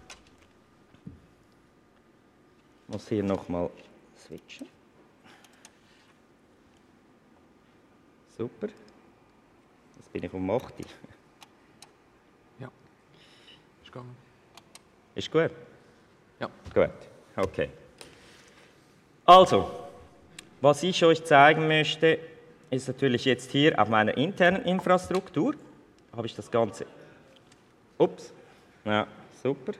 Ich muss hier nochmal switchen. Super. Jetzt bin ich um acht. Ja, ist gegangen. Ist gut? Ja. Gut, okay. Also, was ich euch zeigen möchte, ist natürlich jetzt hier auf meiner internen Infrastruktur. Habe ich das Ganze. Ups. Ja, super.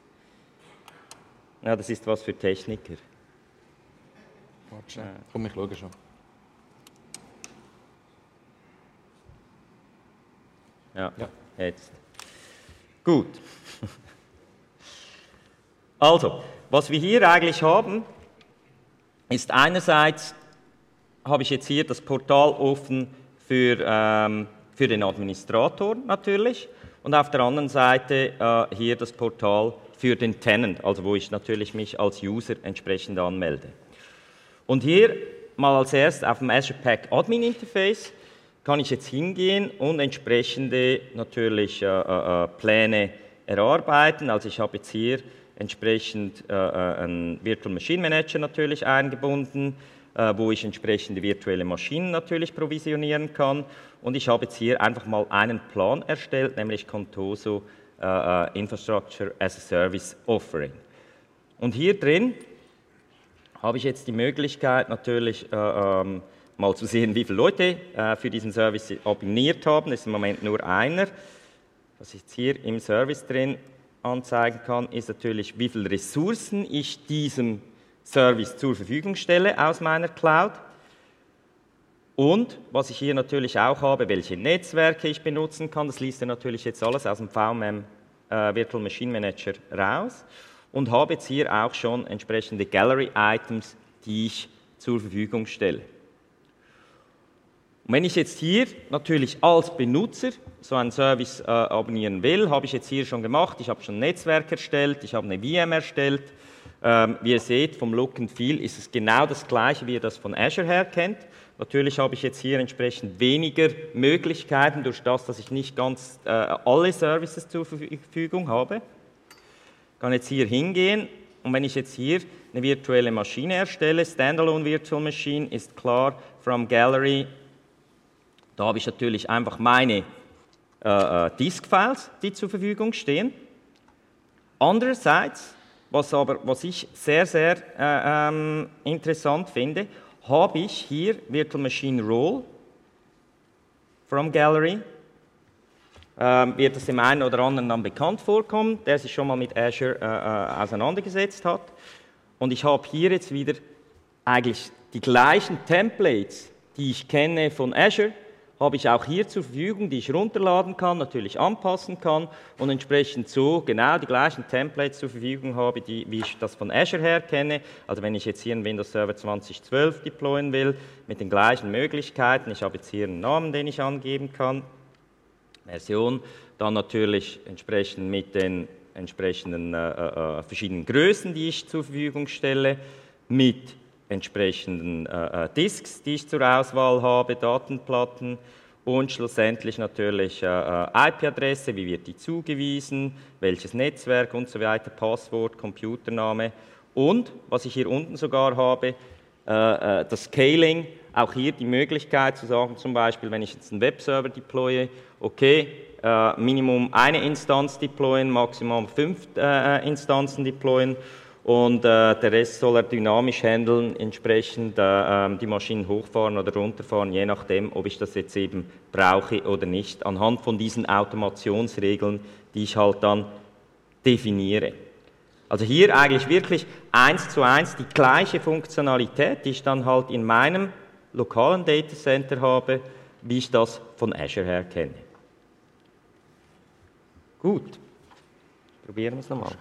Ja, das ist was für Techniker. Warte schnell. Komm, ich schaue schon. Ja, ja. Jetzt. Gut. Also, was wir hier eigentlich haben, ist einerseits, habe ich jetzt hier das Portal offen für, ähm, für den Administrator natürlich und auf der anderen Seite äh, hier das Portal für den Tenant, also wo ich natürlich mich als User entsprechend anmelde. Und hier mal als erstes auf dem Azure Pack Admin Interface kann ich jetzt hingehen und entsprechende natürlich äh, äh, Pläne erarbeiten. Also ich habe jetzt hier entsprechend äh, einen Virtual Machine Manager natürlich eingebunden, äh, wo ich entsprechende virtuelle Maschinen natürlich provisionieren kann. Und ich habe jetzt hier einfach mal einen Plan erstellt, nämlich Contoso äh, Infrastructure as a Service Offering. Und hier drin habe ich jetzt die Möglichkeit natürlich äh, ähm, mal zu sehen, wie viele Leute äh, für diesen Service abonniert haben. Das ist im Moment nur einer. Was ich jetzt hier im Service drin anzeigen kann, ist natürlich, wie viele Ressourcen ich diesem Service zur Verfügung stelle aus meiner Cloud. Und was ich hier natürlich auch habe, welche Netzwerke ich benutzen kann. Das liest er natürlich jetzt alles aus dem V M M äh, Virtual Machine Manager raus. Und habe jetzt hier auch schon entsprechende Gallery-Items, die ich zur Verfügung stelle. Und wenn ich jetzt hier natürlich als Benutzer so einen Service äh, abonnieren will, habe ich jetzt hier schon gemacht. Ich habe schon ein Netzwerk erstellt, ich habe eine V M erstellt. Ähm, wie ihr seht, vom Look and Feel ist es genau das Gleiche, wie ihr das von Azure her kennt. Natürlich habe ich jetzt hier entsprechend weniger Möglichkeiten, durch das, dass ich nicht ganz äh, alle Services zur Verfügung habe. Ich kann jetzt hier hingehen und wenn ich jetzt hier eine virtuelle Maschine erstelle, Standalone Virtual Machine, ist klar, from Gallery, da habe ich natürlich einfach meine äh, Disk-Files, die zur Verfügung stehen. Andererseits, was, aber, was ich sehr, sehr äh, ähm, interessant finde, habe ich hier Virtual Machine Role from Gallery. Ähm, wird es dem einen oder anderen dann bekannt vorkommen, der sich schon mal mit Azure äh, äh, auseinandergesetzt hat. Und ich habe hier jetzt wieder eigentlich die gleichen Templates, die ich kenne von Azure, habe ich auch hier zur Verfügung, die ich runterladen kann, natürlich anpassen kann und entsprechend so genau die gleichen Templates zur Verfügung habe, die, wie ich das von Azure her kenne. Also wenn ich jetzt hier einen Windows Server zwanzig zwölf deployen will, mit den gleichen Möglichkeiten, ich habe jetzt hier einen Namen, den ich angeben kann, Version, dann natürlich entsprechend mit den entsprechenden äh, äh, verschiedenen Größen, die ich zur Verfügung stelle, mit entsprechenden äh, Disks, die ich zur Auswahl habe, Datenplatten und schlussendlich natürlich äh, I P-Adresse, wie wird die zugewiesen, welches Netzwerk und so weiter, Passwort, Computername und, was ich hier unten sogar habe, äh, äh, das Scaling, auch hier die Möglichkeit zu sagen, zum Beispiel, wenn ich jetzt einen Webserver deploye, okay, äh, Minimum eine Instanz deployen, Maximum fünf äh, Instanzen deployen, und äh, der Rest soll er dynamisch handeln, entsprechend äh, die Maschinen hochfahren oder runterfahren, je nachdem, ob ich das jetzt eben brauche oder nicht, anhand von diesen Automationsregeln, die ich halt dann definiere. Also hier eigentlich wirklich eins zu eins die gleiche Funktionalität, die ich dann halt in meinem lokalen Datacenter habe, wie ich das von Azure her kenne. Gut, probieren wir es nochmal.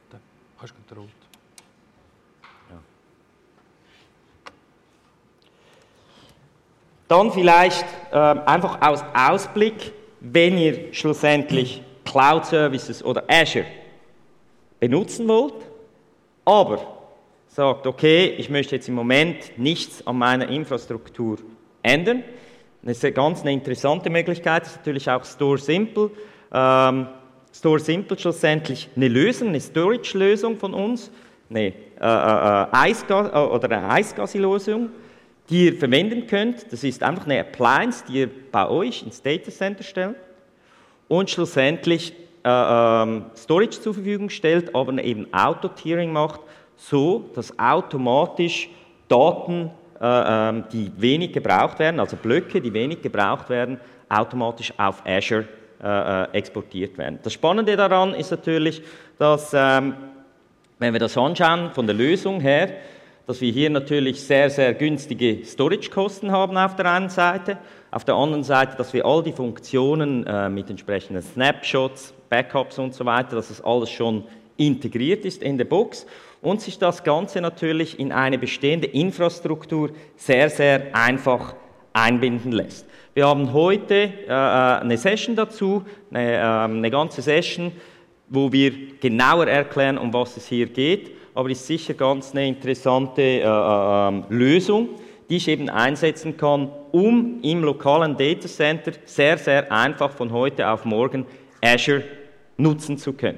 Dann vielleicht äh, einfach aus Ausblick, wenn ihr schlussendlich Cloud Services oder Azure benutzen wollt, aber sagt, okay, ich möchte jetzt im Moment nichts an meiner Infrastruktur ändern. Eine ganz eine interessante Möglichkeit ist natürlich auch Store Simple. Ähm, Store Simple schlussendlich eine Lösung, eine Storage-Lösung von uns, eine, äh, äh, Eisgas, äh, oder eine Eisgasi-Lösung, die ihr verwenden könnt. Das ist einfach eine Appliance, die ihr bei euch ins Datacenter stellt und schlussendlich äh, ähm, Storage zur Verfügung stellt, aber eben Auto-Tiering macht, so dass automatisch Daten, äh, äh, die wenig gebraucht werden, also Blöcke, die wenig gebraucht werden, automatisch auf Azure äh, exportiert werden. Das Spannende daran ist natürlich, dass, ähm, wenn wir das anschauen von der Lösung her, dass wir hier natürlich sehr, sehr günstige Storage-Kosten haben auf der einen Seite, auf der anderen Seite, dass wir all die Funktionen äh, mit entsprechenden Snapshots, Backups und so weiter, dass das alles schon integriert ist in der Box und sich das Ganze natürlich in eine bestehende Infrastruktur sehr, sehr einfach einbinden lässt. Wir haben heute äh, eine Session dazu, eine, äh, eine ganze Session, wo wir genauer erklären, um was es hier geht, aber es ist sicher ganz eine interessante äh, äh, Lösung, die ich eben einsetzen kann, um im lokalen Datacenter sehr, sehr einfach von heute auf morgen Azure nutzen zu können.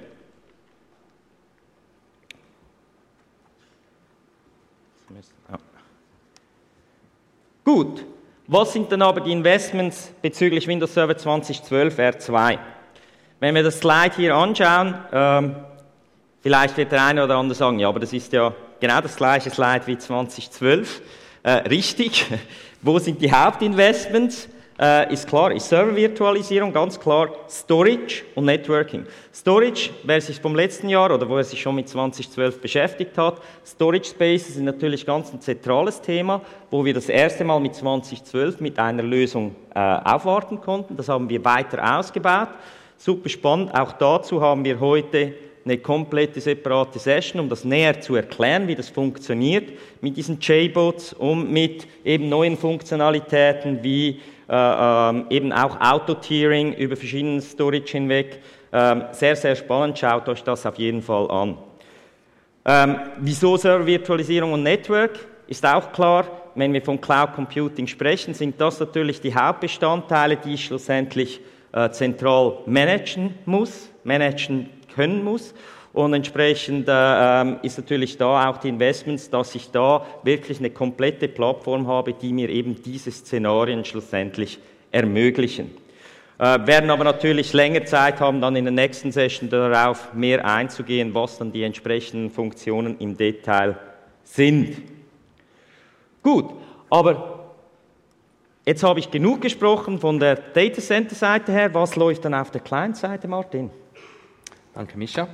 Ja. Gut, was sind dann aber die Investments bezüglich Windows Server zwanzig zwölf R zwei? Wenn wir das Slide hier anschauen, ähm, vielleicht wird der eine oder andere sagen, ja, aber das ist ja genau das gleiche Slide wie zwanzig zwölf. Äh, richtig. Wo sind die Hauptinvestments? Äh, ist klar, ist Servervirtualisierung, ganz klar Storage und Networking. Storage, wer sich vom letzten Jahr oder wo er sich schon mit zwanzig zwölf beschäftigt hat, Storage Spaces sind natürlich ganz ein zentrales Thema, wo wir das erste Mal mit zwanzig zwölf mit einer Lösung äh, aufwarten konnten. Das haben wir weiter ausgebaut. Super spannend. Auch dazu haben wir heute eine komplette separate Session, um das näher zu erklären, wie das funktioniert mit diesen J BOTs und mit eben neuen Funktionalitäten wie äh, ähm, eben auch Auto-Tiering über verschiedene Storage hinweg. Ähm, sehr, sehr spannend. Schaut euch das auf jeden Fall an. Ähm, wieso Servervirtualisierung und Network? Ist auch klar, wenn wir von Cloud Computing sprechen, sind das natürlich die Hauptbestandteile, die ich schlussendlich äh, zentral managen muss, managen können muss. Und entsprechend äh, ist natürlich da auch die Investments, dass ich da wirklich eine komplette Plattform habe, die mir eben diese Szenarien schlussendlich ermöglichen. Äh, werden aber natürlich länger Zeit haben, dann in der nächsten Session darauf mehr einzugehen, was dann die entsprechenden Funktionen im Detail sind. Gut, aber jetzt habe ich genug gesprochen von der Data Center Seite her. Was läuft dann auf der Client-Seite, Martin? Danke, Mischa.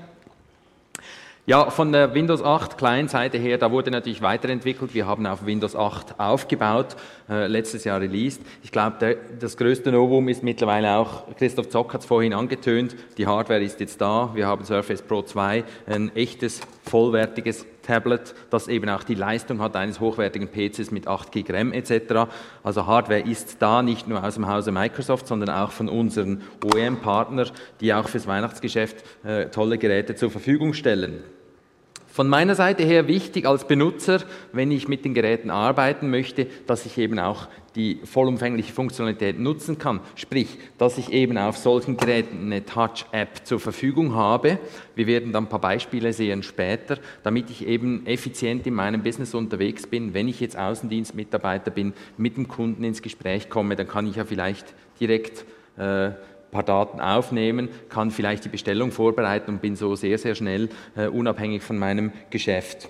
Ja, von der Windows acht Client-Seite her, da wurde natürlich weiterentwickelt. Wir haben auf Windows acht aufgebaut, äh, letztes Jahr released. Ich glaube, das größte Novum ist mittlerweile auch, Christoph Zock hat es vorhin angetönt, die Hardware ist jetzt da. Wir haben Surface Pro zwei, ein echtes, vollwertiges Tablet, das eben auch die Leistung hat eines hochwertigen P Cs mit acht Gigabyte RAM et cetera. Also Hardware ist da, nicht nur aus dem Hause Microsoft, sondern auch von unseren O E M-Partnern, die auch fürs Weihnachtsgeschäft äh, tolle Geräte zur Verfügung stellen. Von meiner Seite her wichtig als Benutzer, wenn ich mit den Geräten arbeiten möchte, dass ich eben auch die vollumfängliche Funktionalität nutzen kann. Sprich, dass ich eben auf solchen Geräten eine Touch-App zur Verfügung habe. Wir werden dann ein paar Beispiele sehen später, damit ich eben effizient in meinem Business unterwegs bin. Wenn ich jetzt Außendienstmitarbeiter bin, mit dem Kunden ins Gespräch komme, dann kann ich ja vielleicht direkt äh, ein paar Daten aufnehmen, kann vielleicht die Bestellung vorbereiten und bin so sehr, sehr schnell äh, unabhängig von meinem Geschäft.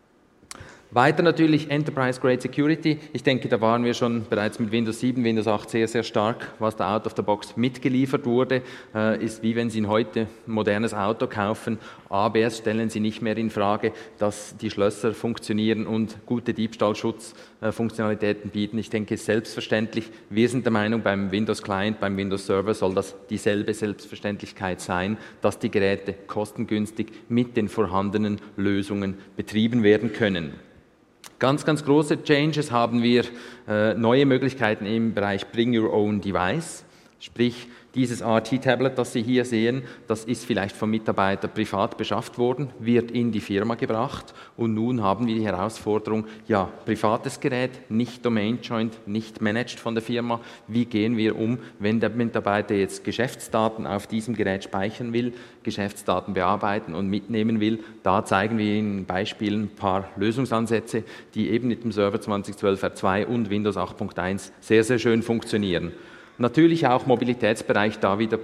Weiter natürlich Enterprise Grade Security. Ich denke, da waren wir schon bereits mit Windows sieben, Windows acht sehr, sehr stark, was da out of the box mitgeliefert wurde. Äh, ist wie wenn Sie heute ein modernes Auto kaufen. A B S stellen Sie nicht mehr in Frage, dass die Schlösser funktionieren und gute Diebstahlschutzfunktionalitäten äh, bieten. Ich denke, es ist selbstverständlich. Wir sind der Meinung, beim Windows Client, beim Windows Server soll das dieselbe Selbstverständlichkeit sein, dass die Geräte kostengünstig mit den vorhandenen Lösungen betrieben werden können. Ganz, ganz große Changes haben wir äh, neue Möglichkeiten im Bereich Bring Your Own Device, sprich dieses R T-Tablet, das Sie hier sehen, das ist vielleicht vom Mitarbeiter privat beschafft worden, wird in die Firma gebracht und nun haben wir die Herausforderung, ja, privates Gerät, nicht Domain-Joint, nicht managed von der Firma. Wie gehen wir um, wenn der Mitarbeiter jetzt Geschäftsdaten auf diesem Gerät speichern will, Geschäftsdaten bearbeiten und mitnehmen will? Da zeigen wir Ihnen in Beispielen ein paar Lösungsansätze, die eben mit dem Server zwanzig zwölf R zwei und Windows acht Punkt eins sehr, sehr schön funktionieren. Natürlich auch Mobilitätsbereich, da wieder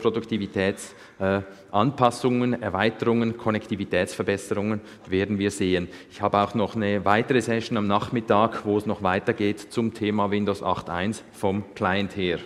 Produktivitätsanpassungen, äh, Erweiterungen, Konnektivitätsverbesserungen werden wir sehen. Ich habe auch noch eine weitere Session am Nachmittag, wo es noch weitergeht zum Thema Windows acht Punkt eins vom Client her.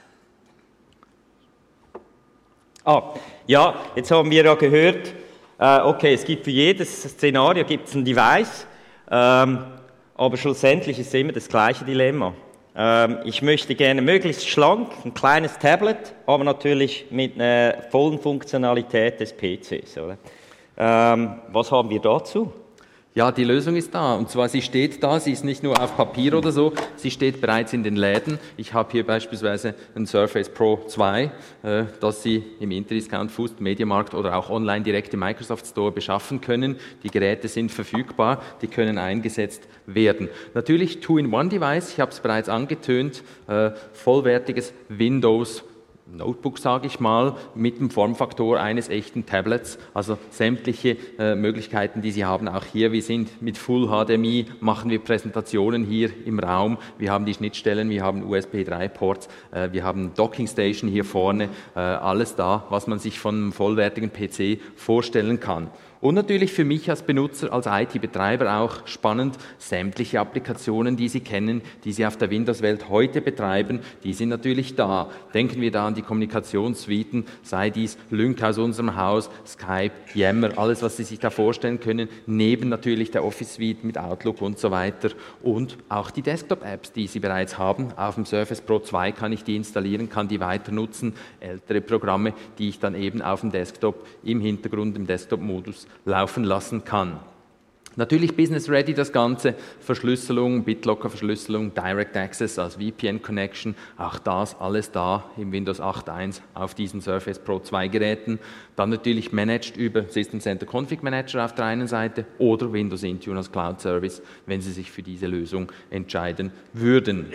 Ah, ja, jetzt haben wir ja gehört, äh, okay, es gibt für jedes Szenario gibt es ein Device. Ähm, aber schlussendlich ist es immer das gleiche Dilemma. Ähm, ich möchte gerne möglichst schlank, ein kleines Tablet, aber natürlich mit einer vollen Funktionalität des P Cs. Oder? Ähm, was haben wir dazu? Ja, die Lösung ist da. Und zwar, sie steht da, sie ist nicht nur auf Papier oder so, sie steht bereits in den Läden. Ich habe hier beispielsweise ein Surface Pro zwei, äh, das Sie im Interdiscount, Fust, Mediamarkt oder auch online direkt im Microsoft Store beschaffen können. Die Geräte sind verfügbar, die können eingesetzt werden. Natürlich Two-in-One-Device, ich habe es bereits angetönt, äh, vollwertiges Windows Notebook, sage ich mal, mit dem Formfaktor eines echten Tablets, also sämtliche äh, Möglichkeiten, die Sie haben, auch hier. Wir sind mit Full H D M I, machen wir Präsentationen hier im Raum, wir haben die Schnittstellen, wir haben U S B drei Ports, äh, wir haben Docking Station hier vorne, äh, alles da, was man sich von einem vollwertigen P C vorstellen kann. Und natürlich für mich als Benutzer, als I T-Betreiber auch spannend, sämtliche Applikationen, die Sie kennen, die Sie auf der Windows-Welt heute betreiben, die sind natürlich da. Denken wir da an die Kommunikationssuiten, sei dies Lync aus unserem Haus, Skype, Yammer, alles, was Sie sich da vorstellen können, neben natürlich der Office-Suite mit Outlook und so weiter. Und auch die Desktop-Apps, die Sie bereits haben. Auf dem Surface Pro zwei kann ich die installieren, kann die weiter nutzen. Ältere Programme, die ich dann eben auf dem Desktop im Hintergrund, im Desktop-Modus laufen lassen kann. Natürlich Business Ready das Ganze, Verschlüsselung, BitLocker-Verschlüsselung, Direct Access als V P N-Connection, auch das alles da im Windows acht Punkt eins auf diesen Surface Pro zwei Geräten. Dann natürlich managed über System Center Config Manager auf der einen Seite oder Windows Intune als Cloud Service, wenn Sie sich für diese Lösung entscheiden würden.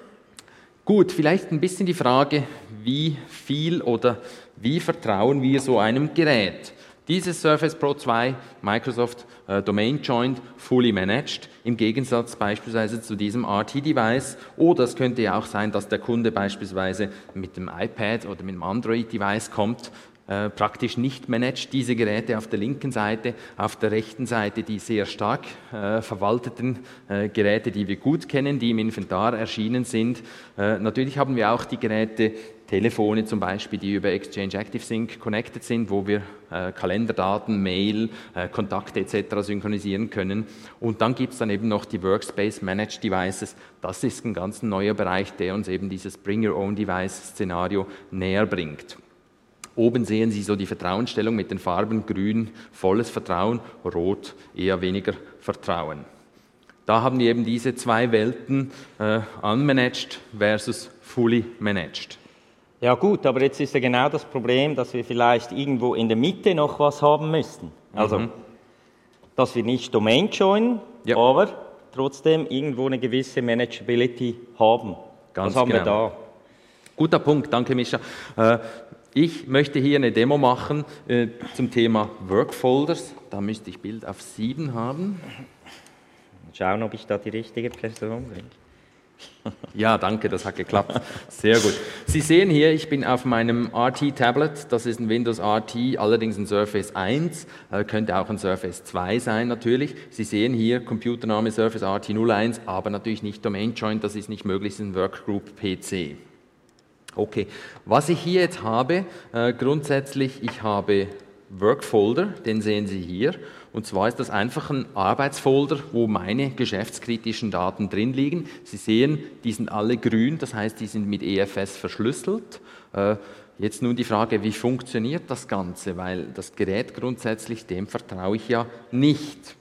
Gut, vielleicht ein bisschen die Frage, wie viel oder wie vertrauen wir so einem Gerät? Dieses Surface Pro zwei, Microsoft äh, Domain Joined, fully managed, im Gegensatz beispielsweise zu diesem R T-Device. Oder es könnte ja auch sein, dass der Kunde beispielsweise mit dem iPad oder mit dem Android-Device kommt, äh, praktisch nicht managed, diese Geräte auf der linken Seite, auf der rechten Seite die sehr stark äh, verwalteten äh, Geräte, die wir gut kennen, die im Inventar erschienen sind. Äh, natürlich haben wir auch die Geräte, Telefone zum Beispiel, die über Exchange ActiveSync connected sind, wo wir äh, Kalenderdaten, Mail, äh, Kontakte et cetera synchronisieren können. Und dann gibt es dann eben noch die Workspace Managed Devices. Das ist ein ganz neuer Bereich, der uns eben dieses Bring Your Own Device-Szenario näher bringt. Oben sehen Sie so die Vertrauensstellung mit den Farben grün, volles Vertrauen, rot, eher weniger Vertrauen. Da haben wir eben diese zwei Welten, äh, unmanaged versus fully managed. Ja gut, aber jetzt ist ja genau das Problem, dass wir vielleicht irgendwo in der Mitte noch was haben müssten. Also, mhm. dass wir nicht Domain joinen, ja. aber trotzdem irgendwo eine gewisse Manageability haben. Ganz was haben genau. wir da? Guter Punkt, danke Mischa. Ich möchte hier eine Demo machen zum Thema Workfolders. Da müsste ich Bild auf sieben haben. Schauen, ob ich da die richtige Person bin. Ja, danke, das hat geklappt. Sehr gut. Sie sehen hier, ich bin auf meinem R T-Tablet, das ist ein Windows R T, allerdings ein Surface eins, äh, könnte auch ein Surface zwei sein natürlich. Sie sehen hier Computername Surface R T null eins, aber natürlich nicht Domain Joint, das ist nicht möglich, es ist ein Workgroup P C. Okay, was ich hier jetzt habe, äh, grundsätzlich, ich habe Workfolder, den sehen Sie hier. Und zwar ist das einfach ein Arbeitsfolder, wo meine geschäftskritischen Daten drin liegen. Sie sehen, die sind alle grün, das heißt, die sind mit E F S verschlüsselt. Äh, jetzt nun die Frage, wie funktioniert das Ganze? Weil das Gerät grundsätzlich, dem vertraue ich ja nicht.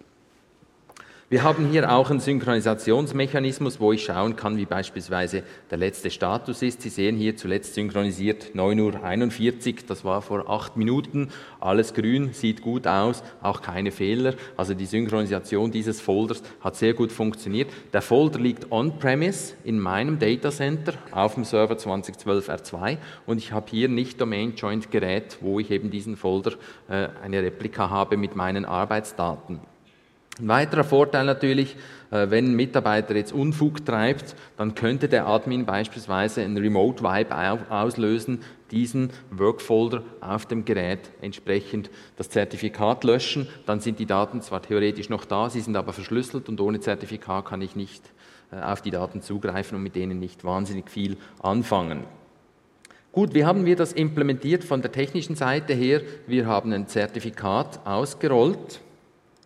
Wir haben hier auch einen Synchronisationsmechanismus, wo ich schauen kann, wie beispielsweise der letzte Status ist. Sie sehen hier zuletzt synchronisiert neun Uhr einundvierzig, das war vor acht Minuten. Alles grün, sieht gut aus, auch keine Fehler. Also die Synchronisation dieses Folders hat sehr gut funktioniert. Der Folder liegt on-premise in meinem Datacenter auf dem Server zwanzig zwölf R zwei und ich habe hier nicht Domain-Joint-Gerät, wo ich eben diesen Folder, äh, eine Replika habe mit meinen Arbeitsdaten. Ein weiterer Vorteil natürlich, wenn ein Mitarbeiter jetzt Unfug treibt, dann könnte der Admin beispielsweise einen Remote-Wipe auslösen, diesen Workfolder auf dem Gerät entsprechend das Zertifikat löschen. Dann sind die Daten zwar theoretisch noch da, sie sind aber verschlüsselt und ohne Zertifikat kann ich nicht auf die Daten zugreifen und mit denen nicht wahnsinnig viel anfangen. Gut, wie haben wir das implementiert von der technischen Seite her? Wir haben ein Zertifikat ausgerollt.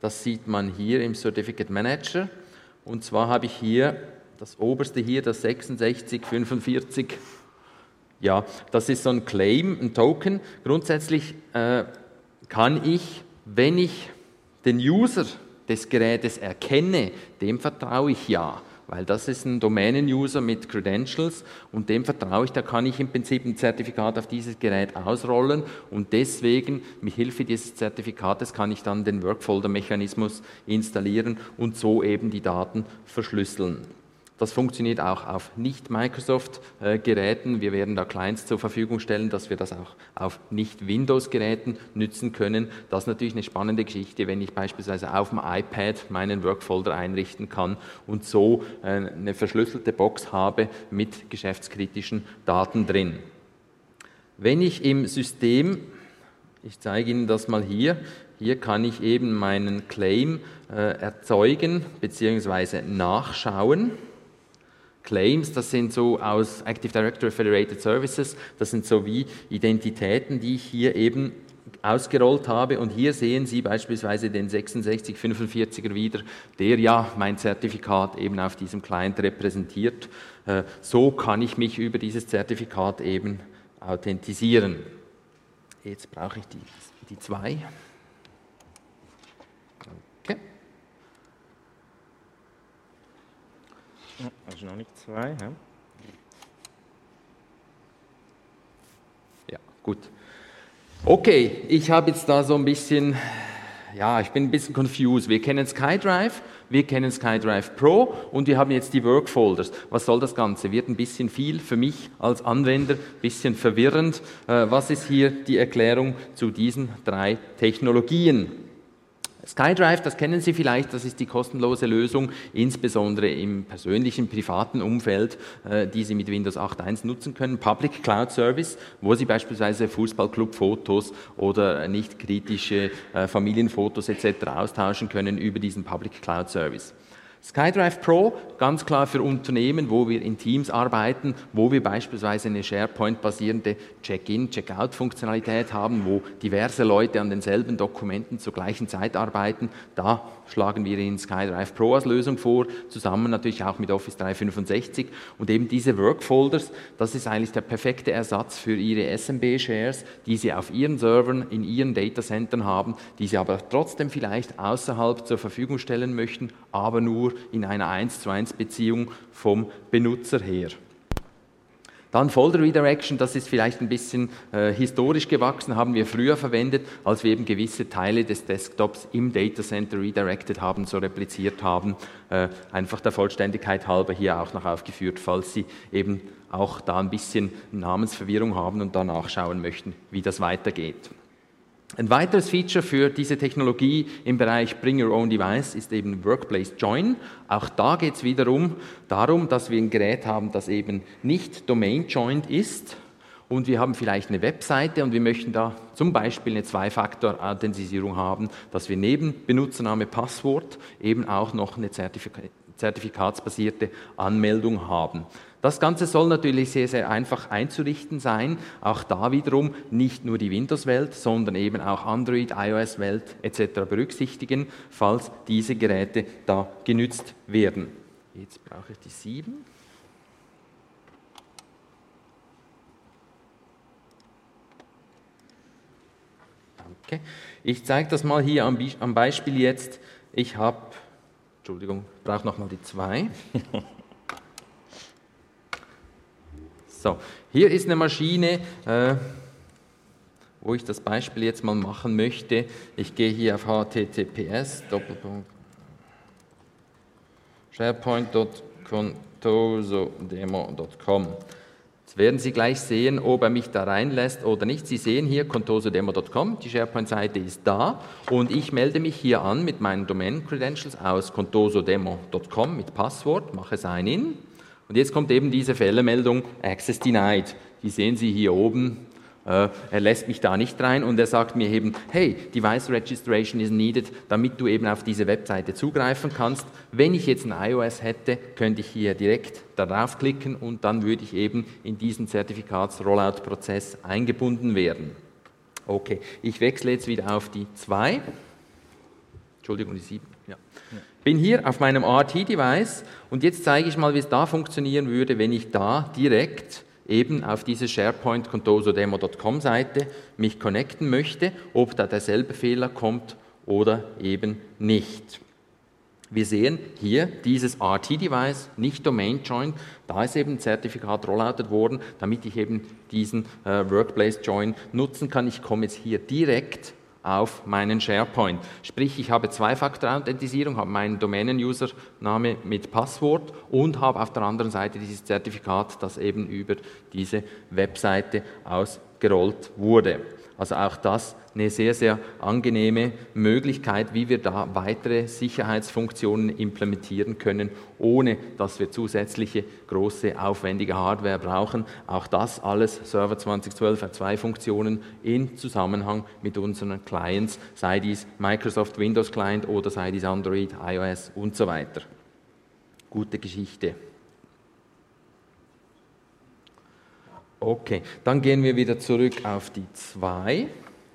Das sieht man hier im Certificate Manager. Und zwar habe ich hier das oberste hier, das sechsundsechzig fünfundvierzig. Ja, das ist so ein Claim, ein Token. Grundsätzlich äh, kann ich, wenn ich den User des Gerätes erkenne, dem vertraue ich ja. Weil das ist ein Domänen-User mit Credentials und dem vertraue ich, da kann ich im Prinzip ein Zertifikat auf dieses Gerät ausrollen und deswegen, mit Hilfe dieses Zertifikates, kann ich dann den Workfolder-Mechanismus installieren und so eben die Daten verschlüsseln. Das funktioniert auch auf Nicht-Microsoft-Geräten. Wir werden da Clients zur Verfügung stellen, dass wir das auch auf Nicht-Windows-Geräten nützen können. Das ist natürlich eine spannende Geschichte, wenn ich beispielsweise auf dem iPad meinen Workfolder einrichten kann und so eine verschlüsselte Box habe mit geschäftskritischen Daten drin. Wenn ich im System, ich zeige Ihnen das mal hier, hier kann ich eben meinen Claim äh, erzeugen bzw. nachschauen. Claims, das sind so aus Active Directory Federated Services, das sind so wie Identitäten, die ich hier eben ausgerollt habe und hier sehen Sie beispielsweise den sechsundsechzig fünfundvierziger wieder, der ja mein Zertifikat eben auf diesem Client repräsentiert. So kann ich mich über dieses Zertifikat eben authentisieren. Jetzt brauche ich die, die zwei. Okay. Also noch nicht zwei. Ja, ja gut. Okay, ich habe jetzt da so ein bisschen, ja, ich bin ein bisschen confused. Wir kennen SkyDrive, wir kennen SkyDrive Pro und wir haben jetzt die Workfolders. Was soll das Ganze? Wird ein bisschen viel für mich als Anwender, ein bisschen verwirrend. Äh, was ist hier die Erklärung zu diesen drei Technologien? SkyDrive, das kennen Sie vielleicht, das ist die kostenlose Lösung, insbesondere im persönlichen, privaten Umfeld, äh, die Sie mit Windows acht Punkt eins nutzen können. Public Cloud Service, wo Sie beispielsweise Fußballclub-Fotos oder nicht kritische äh, Familienfotos et cetera austauschen können über diesen Public Cloud Service. SkyDrive Pro, ganz klar für Unternehmen, wo wir in Teams arbeiten, wo wir beispielsweise eine SharePoint-basierende Check-in, Check-out-Funktionalität haben, wo diverse Leute an denselben Dokumenten zur gleichen Zeit arbeiten. Da schlagen wir Ihnen SkyDrive Pro als Lösung vor, zusammen natürlich auch mit Office dreihundertfünfundsechzig. Und eben diese Workfolders, das ist eigentlich der perfekte Ersatz für Ihre S M B-Shares, die Sie auf Ihren Servern, in Ihren Datacentern haben, die Sie aber trotzdem vielleicht außerhalb zur Verfügung stellen möchten, aber nur in einer eins zu eins Beziehung vom Benutzer her. Dann Folder Redirection, das ist vielleicht ein bisschen äh, historisch gewachsen, haben wir früher verwendet, als wir eben gewisse Teile des Desktops im Datacenter redirected haben, so repliziert haben. Äh, einfach der Vollständigkeit halber hier auch noch aufgeführt, falls Sie eben auch da ein bisschen Namensverwirrung haben und da nachschauen möchten, wie das weitergeht. Ein weiteres Feature für diese Technologie im Bereich Bring Your Own Device ist eben Workplace Join. Auch da geht es wiederum darum, dass wir ein Gerät haben, das eben nicht Domain-Joined ist und wir haben vielleicht eine Webseite und wir möchten da zum Beispiel eine Zwei-Faktor-Authentisierung haben, dass wir neben Benutzername, Passwort eben auch noch eine Zertifika- zertifikatsbasierte Anmeldung haben. Das Ganze soll natürlich sehr, sehr einfach einzurichten sein. Auch da wiederum nicht nur die Windows-Welt, sondern eben auch Android, iOS-Welt et cetera berücksichtigen, falls diese Geräte da genützt werden. Jetzt brauche ich die sieben. Okay. Ich zeige das mal hier am, Be- am Beispiel jetzt. Ich habe, Entschuldigung, ich brauche nochmal die zwei. So, hier ist eine Maschine, äh, wo ich das Beispiel jetzt mal machen möchte. Ich gehe hier auf h t t p s Doppelpunkt sharepoint punkt contoso demo punkt com. Jetzt werden Sie gleich sehen, ob er mich da reinlässt oder nicht. Sie sehen hier contoso demo punkt com, die SharePoint-Seite ist da und ich melde mich hier an mit meinen Domain-Credentials aus contoso demo punkt com mit Passwort, mache Sign-in. Und jetzt kommt eben diese Fehlermeldung, Access Denied. Die sehen Sie hier oben. Äh, er lässt mich da nicht rein und er sagt mir eben, hey, Device Registration is needed, damit du eben auf diese Webseite zugreifen kannst. Wenn ich jetzt ein iOS hätte, könnte ich hier direkt darauf klicken und dann würde ich eben in diesen Zertifikats-Rollout-Prozess eingebunden werden. Okay, ich wechsle jetzt wieder auf die zwei. Entschuldigung, die sieben. Ja. Ja. Bin hier auf meinem R T-Device und jetzt zeige ich mal, wie es da funktionieren würde, wenn ich da direkt eben auf diese SharePoint Contoso Demo Punkt com Seite mich connecten möchte, ob da derselbe Fehler kommt oder eben nicht. Wir sehen hier dieses R T-Device, nicht Domain-Join, da ist eben ein Zertifikat rolloutet worden, damit ich eben diesen äh, Workplace-Join nutzen kann. Ich komme jetzt hier direkt auf meinen SharePoint. Sprich, ich habe Zwei-Faktor-Authentisierung, habe meinen Domänen-Username mit Passwort und habe auf der anderen Seite dieses Zertifikat, das eben über diese Webseite ausgerollt wurde. Also auch das eine sehr, sehr angenehme Möglichkeit, wie wir da weitere Sicherheitsfunktionen implementieren können, ohne dass wir zusätzliche große, aufwendige Hardware brauchen. Auch das alles Server zwanzig zwölf R zwei Funktionen in Zusammenhang mit unseren Clients, sei dies Microsoft Windows Client oder sei dies Android, iOS und so weiter. Gute Geschichte. Okay, dann gehen wir wieder zurück auf die zwei.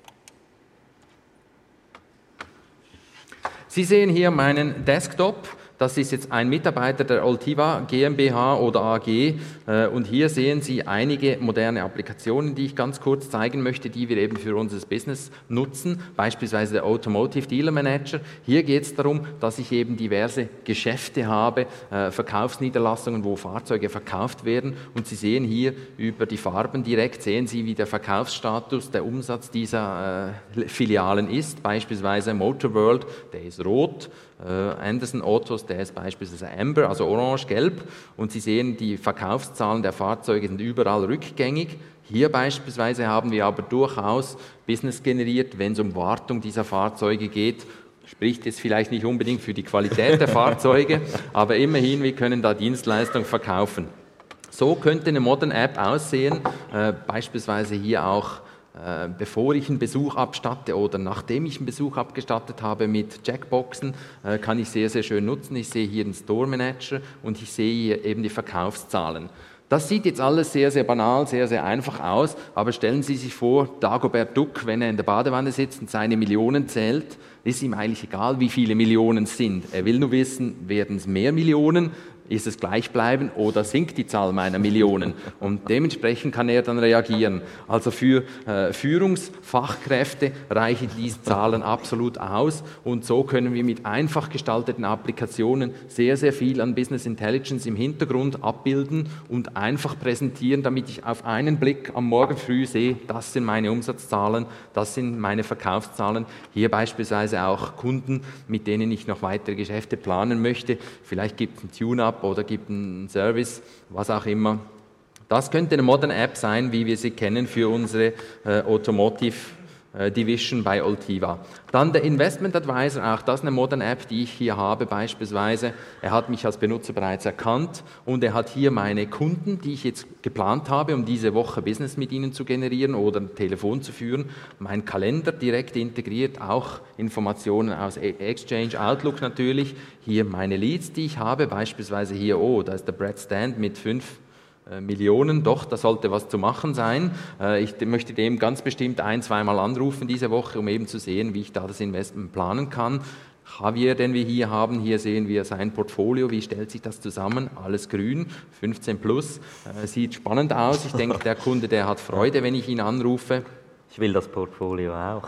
Sie sehen hier meinen Desktop. Das ist jetzt ein Mitarbeiter der Oltiva GmbH oder A G und hier sehen Sie einige moderne Applikationen, die ich ganz kurz zeigen möchte, die wir eben für unser Business nutzen, beispielsweise der Automotive Dealer Manager. Hier geht es darum, dass ich eben diverse Geschäfte habe, Verkaufsniederlassungen, wo Fahrzeuge verkauft werden und Sie sehen hier über die Farben direkt, sehen Sie, wie der Verkaufsstatus, der Umsatz dieser Filialen ist, beispielsweise Motor World, der ist rot, Anderson Autos, der ist beispielsweise Amber, also orange-gelb und Sie sehen, die Verkaufszahlen der Fahrzeuge sind überall rückgängig. Hier beispielsweise haben wir aber durchaus Business generiert, wenn es um Wartung dieser Fahrzeuge geht. Spricht jetzt vielleicht nicht unbedingt für die Qualität der Fahrzeuge, aber immerhin, wir können da Dienstleistungen verkaufen. So könnte eine Modern App aussehen, äh, beispielsweise hier auch bevor ich einen Besuch abstatte oder nachdem ich einen Besuch abgestattet habe mit Checkboxen, kann ich sehr, sehr schön nutzen. Ich sehe hier den Store Manager und ich sehe hier eben die Verkaufszahlen. Das sieht jetzt alles sehr, sehr banal, sehr, sehr einfach aus, aber stellen Sie sich vor, Dagobert Duck, wenn er in der Badewanne sitzt und seine Millionen zählt, ist ihm eigentlich egal, wie viele Millionen es sind. Er will nur wissen, werden es mehr Millionen, ist es gleich bleiben oder sinkt die Zahl meiner Millionen? Und dementsprechend kann er dann reagieren. Also für äh, Führungsfachkräfte reichen diese Zahlen absolut aus und so können wir mit einfach gestalteten Applikationen sehr, sehr viel an Business Intelligence im Hintergrund abbilden und einfach präsentieren, damit ich auf einen Blick am Morgen früh sehe, das sind meine Umsatzzahlen, das sind meine Verkaufszahlen. Hier beispielsweise auch Kunden, mit denen ich noch weitere Geschäfte planen möchte. Vielleicht gibt es ein Tune-up oder gibt einen Service, was auch immer. Das könnte eine moderne App sein, wie wir sie kennen für unsere äh, Automotive äh, Division bei Oltiva. Dann der Investment Advisor, auch das eine moderne App, die ich hier habe beispielsweise. Er hat mich als Benutzer bereits erkannt und er hat hier meine Kunden, die ich jetzt geplant habe, um diese Woche Business mit ihnen zu generieren oder ein Telefon zu führen. Mein Kalender direkt integriert, auch Informationen aus Exchange, Outlook natürlich. Hier meine Leads, die ich habe, beispielsweise hier, oh, da ist der Brad Stand mit fünf Millionen, doch, da sollte was zu machen sein. Ich möchte dem ganz bestimmt ein-, zweimal anrufen diese Woche, um eben zu sehen, wie ich da das Investment planen kann. Javier, den wir hier haben, hier sehen wir sein Portfolio, wie stellt sich das zusammen? Alles grün, fünfzehn plus, sieht spannend aus. Ich denke, der Kunde, der hat Freude, wenn ich ihn anrufe. Ich will das Portfolio auch.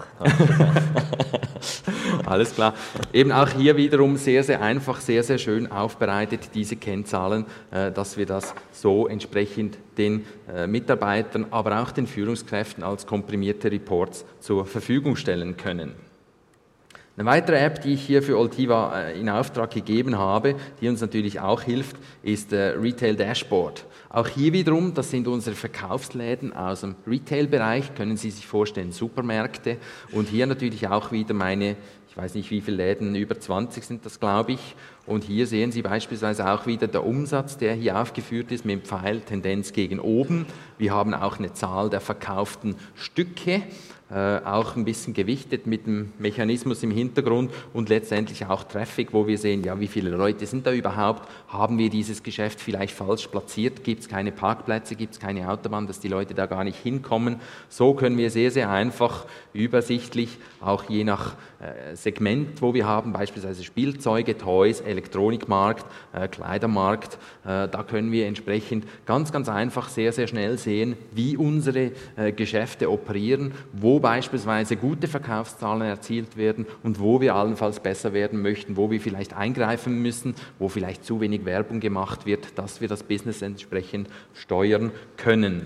Alles klar. Eben auch hier wiederum sehr, sehr einfach, sehr, sehr schön aufbereitet, diese Kennzahlen, dass wir das so entsprechend den Mitarbeitern, aber auch den Führungskräften als komprimierte Reports zur Verfügung stellen können. Eine weitere App, die ich hier für Oltiva in Auftrag gegeben habe, die uns natürlich auch hilft, ist Retail Dashboard. Auch hier wiederum, das sind unsere Verkaufsläden aus dem Retail-Bereich, können Sie sich vorstellen, Supermärkte. Und hier natürlich auch wieder meine, ich weiß nicht wie viele Läden, über zwanzig sind das, glaube ich. Und hier sehen Sie beispielsweise auch wieder der Umsatz, der hier aufgeführt ist, mit dem Pfeil Tendenz gegen oben. Wir haben auch eine Zahl der verkauften Stücke. Äh, auch ein bisschen gewichtet mit dem Mechanismus im Hintergrund und letztendlich auch Traffic, wo wir sehen, ja, wie viele Leute sind da überhaupt, haben wir dieses Geschäft vielleicht falsch platziert, gibt es keine Parkplätze, gibt es keine Autobahn, dass die Leute da gar nicht hinkommen. So können wir sehr, sehr einfach, übersichtlich, auch je nach äh, Segment, wo wir haben, beispielsweise Spielzeuge, Toys, Elektronikmarkt, äh, Kleidermarkt. Äh, da können wir entsprechend ganz, ganz einfach sehr, sehr schnell sehen, wie unsere äh, Geschäfte operieren, wo beispielsweise gute Verkaufszahlen erzielt werden und wo wir allenfalls besser werden möchten, wo wir vielleicht eingreifen müssen, wo vielleicht zu wenig Werbung gemacht wird, dass wir das Business entsprechend steuern können.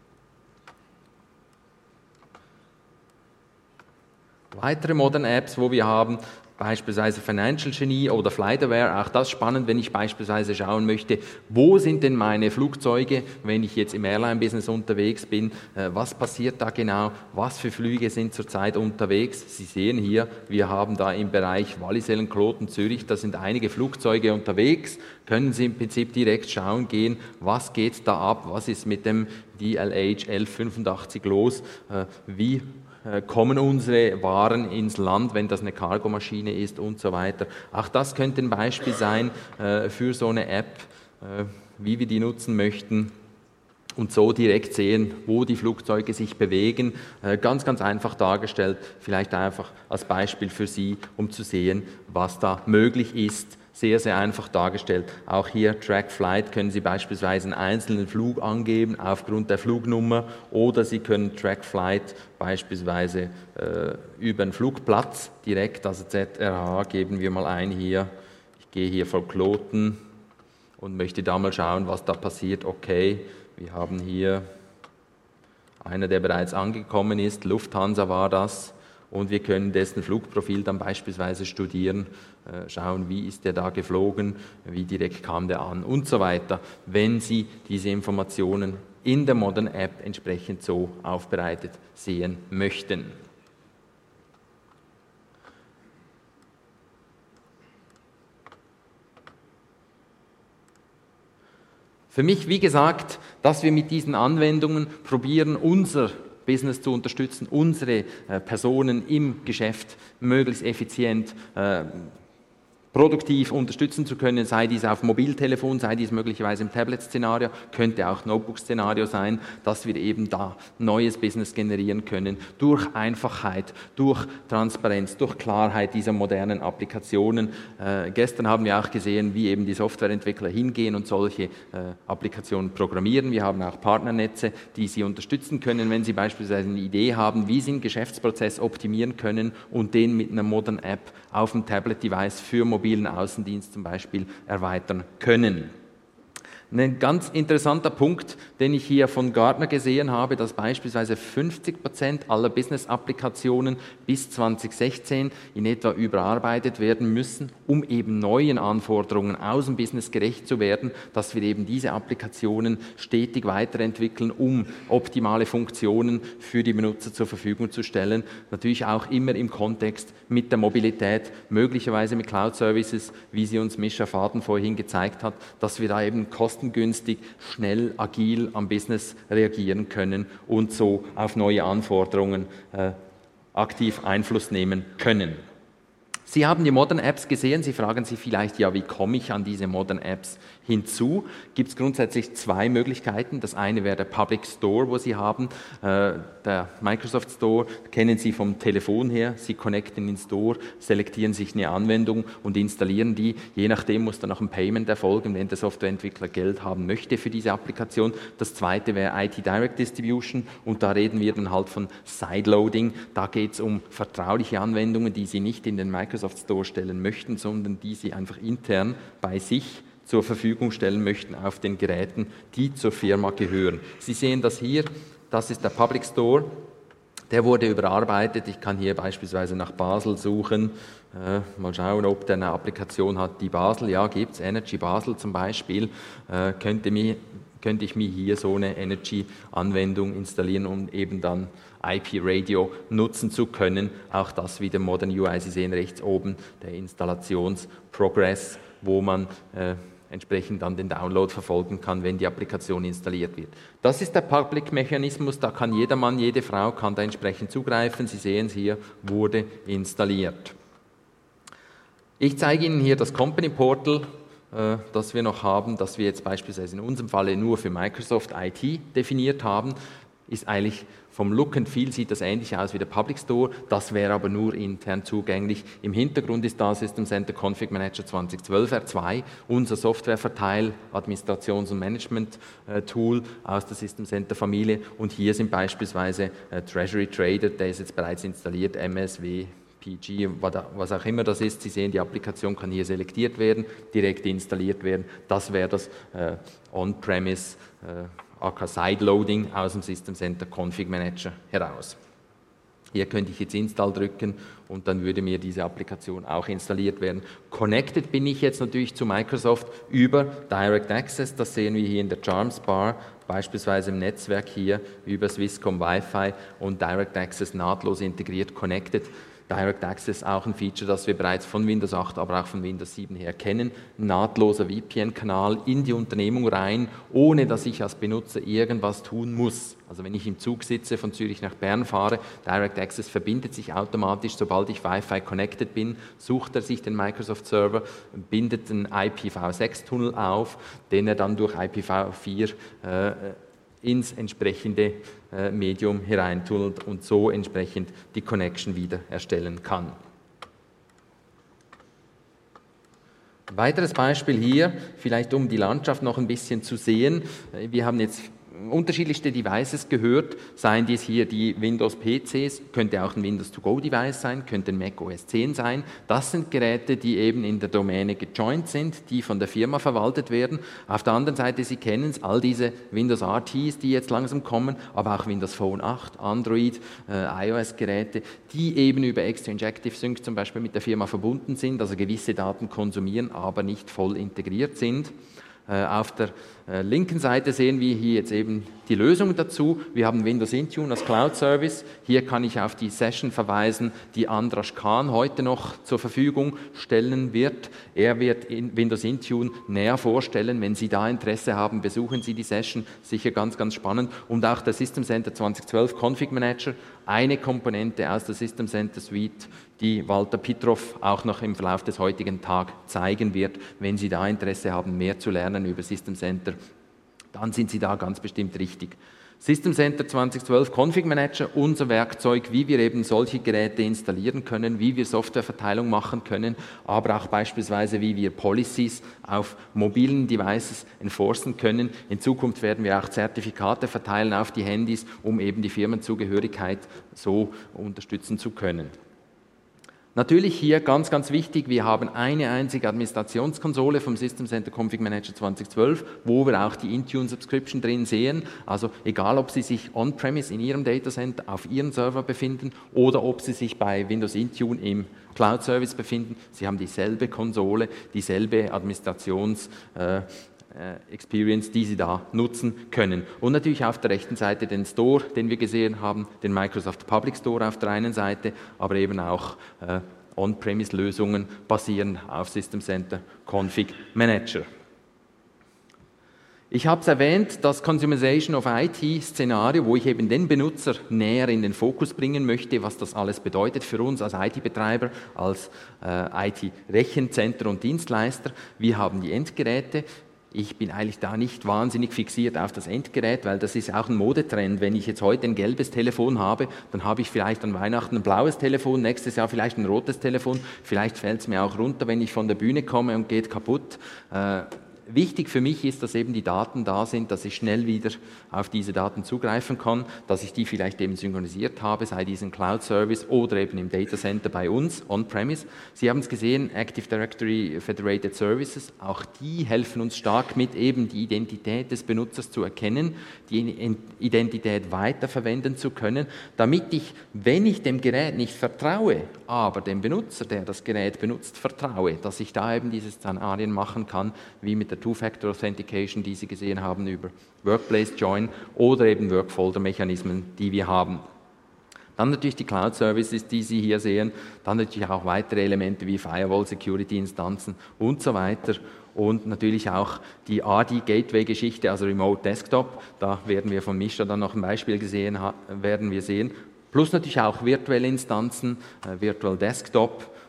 Weitere Modern Apps, wo wir haben, beispielsweise Financial Genie oder FlightAware, auch das spannend, wenn ich beispielsweise schauen möchte, wo sind denn meine Flugzeuge, wenn ich jetzt im Airline-Business unterwegs bin, äh, was passiert da genau, was für Flüge sind zurzeit unterwegs. Sie sehen hier, wir haben da im Bereich Wallisellen, Kloten, Zürich, da sind einige Flugzeuge unterwegs, können Sie im Prinzip direkt schauen gehen, was geht da ab, was ist mit dem D L H elf fünfundachtzig los, äh, wie kommen unsere Waren ins Land, wenn das eine Cargomaschine ist und so weiter. Auch das könnte ein Beispiel sein äh, für so eine App, äh, wie wir die nutzen möchten und so direkt sehen, wo die Flugzeuge sich bewegen. Äh, ganz, ganz einfach dargestellt, vielleicht einfach als Beispiel für Sie, um zu sehen, was da möglich ist. Sehr, sehr einfach dargestellt. Auch hier Track Flight können Sie beispielsweise einen einzelnen Flug angeben aufgrund der Flugnummer oder Sie können Track Flight beispielsweise äh, über einen Flugplatz direkt, also Z R H geben wir mal ein hier. Ich gehe hier vor Kloten und möchte da mal schauen, was da passiert. Okay, wir haben hier einer, der bereits angekommen ist, Lufthansa war das. Und wir können dessen Flugprofil dann beispielsweise studieren, äh, schauen, wie ist der da geflogen, wie direkt kam der an und so weiter, wenn Sie diese Informationen in der Modern App entsprechend so aufbereitet sehen möchten. Für mich, wie gesagt, dass wir mit diesen Anwendungen probieren, unser Business zu unterstützen, unsere äh, Personen im Geschäft möglichst effizient äh, produktiv unterstützen zu können, sei dies auf Mobiltelefon, sei dies möglicherweise im Tablet-Szenario, könnte auch Notebook-Szenario sein, dass wir eben da neues Business generieren können, durch Einfachheit, durch Transparenz, durch Klarheit dieser modernen Applikationen. Äh, gestern haben wir auch gesehen, wie eben die Softwareentwickler hingehen und solche äh, Applikationen programmieren. Wir haben auch Partnernetze, die sie unterstützen können, wenn sie beispielsweise eine Idee haben, wie sie einen Geschäftsprozess optimieren können und den mit einer Modern App auf dem Tablet-Device für mobilen Außendienst zum Beispiel erweitern können. Ein ganz interessanter Punkt, den ich hier von Gartner gesehen habe, dass beispielsweise fünfzig Prozent aller Business-Applikationen bis zwanzig sechzehn in etwa überarbeitet werden müssen, um eben neuen Anforderungen aus dem Business gerecht zu werden, dass wir eben diese Applikationen stetig weiterentwickeln, um optimale Funktionen für die Benutzer zur Verfügung zu stellen. Natürlich auch immer im Kontext mit der Mobilität, möglicherweise mit Cloud-Services, wie sie uns Mischa Faden vorhin gezeigt hat, dass wir da eben kosten kostengünstig, schnell, agil am Business reagieren können und so auf neue Anforderungen äh, aktiv Einfluss nehmen können. Sie haben die Modern Apps gesehen, Sie fragen sich vielleicht, ja, wie komme ich an diese Modern Apps hinzu? Gibt es grundsätzlich zwei Möglichkeiten. Das eine wäre der Public Store, wo Sie haben, äh, der Microsoft Store, kennen Sie vom Telefon her. Sie connecten in den Store, selektieren sich eine Anwendung und installieren die. Je nachdem muss dann noch ein Payment erfolgen, wenn der Softwareentwickler Geld haben möchte für diese Applikation. Das zweite wäre I T Direct Distribution und da reden wir dann halt von Sideloading. Da geht es um vertrauliche Anwendungen, die Sie nicht in den Microsoft Store stellen möchten, sondern die Sie einfach intern bei sich zur Verfügung stellen möchten auf den Geräten, die zur Firma gehören. Sie sehen das hier, das ist der Public Store, der wurde überarbeitet. Ich kann hier beispielsweise nach Basel suchen, äh, mal schauen, ob der eine Applikation hat, die Basel, ja, gibt es, Energy Basel zum Beispiel, äh, könnte mir könnte ich mir hier so eine Energy-Anwendung installieren, um eben dann I P-Radio nutzen zu können. Auch das wieder Modern U I. Sie sehen rechts oben der Installationsprogress, wo man äh, entsprechend dann den Download verfolgen kann, wenn die Applikation installiert wird. Das ist der Public-Mechanismus, da kann jeder Mann, jede Frau kann da entsprechend zugreifen. Sie sehen es hier, wurde installiert. Ich zeige Ihnen hier das Company Portal, das wir noch haben, das wir jetzt beispielsweise in unserem Falle nur für Microsoft I T definiert haben. ist eigentlich vom Look and Feel sieht das ähnlich aus wie der Public Store, das wäre aber nur intern zugänglich. Im Hintergrund ist da System Center Config Manager zwanzig zwölf R zwei, unser Softwareverteil, Administrations- und Management-Tool aus der System Center Familie, und hier sind beispielsweise äh, Treasury Trader, der ist jetzt bereits installiert, M S W, P G, was auch immer das ist. Sie sehen, die Applikation kann hier selektiert werden, direkt installiert werden. Das wäre das äh, On-Premise äh, aka Sideloading aus dem System Center Config Manager heraus. Hier könnte ich jetzt Install drücken und dann würde mir diese Applikation auch installiert werden. Connected bin ich jetzt natürlich zu Microsoft über Direct Access, das sehen wir hier in der Charms Bar, beispielsweise im Netzwerk hier über Swisscom Wi-Fi und Direct Access nahtlos integriert, connected. Direct Access auch ein Feature, das wir bereits von Windows acht, aber auch von Windows sieben her kennen. Ein nahtloser V P N-Kanal in die Unternehmung rein, ohne dass ich als Benutzer irgendwas tun muss. Also wenn ich im Zug sitze, von Zürich nach Bern fahre, Direct Access verbindet sich automatisch, sobald ich Wi-Fi connected bin, sucht er sich den Microsoft Server, bindet einen I P v sechs Tunnel auf, den er dann durch I P v vier äh, ins entsprechende äh, Medium hereintunnelt und so entsprechend die Connection wieder erstellen kann. Ein weiteres Beispiel hier, vielleicht um die Landschaft noch ein bisschen zu sehen. Wir haben jetzt unterschiedlichste Devices gehört, seien dies hier die Windows-P Cs, könnte auch ein Windows-to-Go-Device sein, könnte ein Mac O S zehn sein. Das sind Geräte, die eben in der Domäne gejoint sind, die von der Firma verwaltet werden. Auf der anderen Seite, Sie kennen es, all diese Windows-R Ts, die jetzt langsam kommen, aber auch Windows Phone acht, Android, äh, iOS-Geräte, die eben über Exchange Active Sync zum Beispiel mit der Firma verbunden sind, also gewisse Daten konsumieren, aber nicht voll integriert sind. Auf der linken Seite sehen wir hier jetzt eben die Lösung dazu. Wir haben Windows Intune als Cloud-Service. Hier kann ich auf die Session verweisen, die Andras Khan heute noch zur Verfügung stellen wird. Er wird in Windows Intune näher vorstellen. Wenn Sie da Interesse haben, besuchen Sie die Session. Sicher ganz, ganz spannend. Und auch der System Center zwanzig zwölf Config Manager, eine Komponente aus der System Center Suite, die Walter Pitrow auch noch im Verlauf des heutigen Tages zeigen wird. Wenn Sie da Interesse haben, mehr zu lernen über System Center, dann sind Sie da ganz bestimmt richtig. System Center zwanzig zwölf Config Manager, unser Werkzeug, wie wir eben solche Geräte installieren können, wie wir Softwareverteilung machen können, aber auch beispielsweise, wie wir Policies auf mobilen Devices enforcen können. In Zukunft werden wir auch Zertifikate verteilen auf die Handys, um eben die Firmenzugehörigkeit so unterstützen zu können. Natürlich hier ganz, ganz wichtig, wir haben eine einzige Administrationskonsole vom System Center Config Manager zwanzig zwölf, wo wir auch die Intune Subscription drin sehen. Also egal, ob Sie sich on-premise in Ihrem Datacenter auf Ihren Server befinden oder ob Sie sich bei Windows Intune im Cloud Service befinden, Sie haben dieselbe Konsole, dieselbe Administrations- äh, Experience, die Sie da nutzen können. Und natürlich auf der rechten Seite den Store, den wir gesehen haben, den Microsoft Public Store auf der einen Seite, aber eben auch äh, On-Premise-Lösungen basierend auf System Center Config Manager. Ich habe es erwähnt, das Customization of I T-Szenario, wo ich eben den Benutzer näher in den Fokus bringen möchte, was das alles bedeutet für uns als I T-Betreiber, als äh, I T-Rechenzentren und Dienstleister. Wir haben die Endgeräte. Ich bin eigentlich da nicht wahnsinnig fixiert auf das Endgerät, weil das ist auch ein Modetrend. Wenn ich jetzt heute ein gelbes Telefon habe, dann habe ich vielleicht an Weihnachten ein blaues Telefon, nächstes Jahr vielleicht ein rotes Telefon. Vielleicht fällt es mir auch runter, wenn ich von der Bühne komme und geht kaputt. Äh, Wichtig für mich ist, dass eben die Daten da sind, dass ich schnell wieder auf diese Daten zugreifen kann, dass ich die vielleicht eben synchronisiert habe, sei dies ein Cloud-Service oder eben im Datacenter bei uns, on-premise. Sie haben es gesehen, Active Directory Federated Services, auch die helfen uns stark mit, eben die Identität des Benutzers zu erkennen, die Identität weiterverwenden zu können, damit ich, wenn ich dem Gerät nicht vertraue, aber dem Benutzer, der das Gerät benutzt, vertraue, dass ich da eben diese Szenarien machen kann, wie mit der Two-Factor Authentication, die Sie gesehen haben über Workplace Join oder eben Workfolder-Mechanismen, die wir haben. Dann natürlich die Cloud-Services, die Sie hier sehen, dann natürlich auch weitere Elemente wie Firewall, Security-Instanzen und so weiter. Und natürlich auch die A D I-Gateway-Geschichte, also Remote Desktop, da werden wir von Mischa dann noch ein Beispiel gesehen, werden wir sehen. Plus natürlich auch virtuelle Instanzen, äh, Virtual Desktop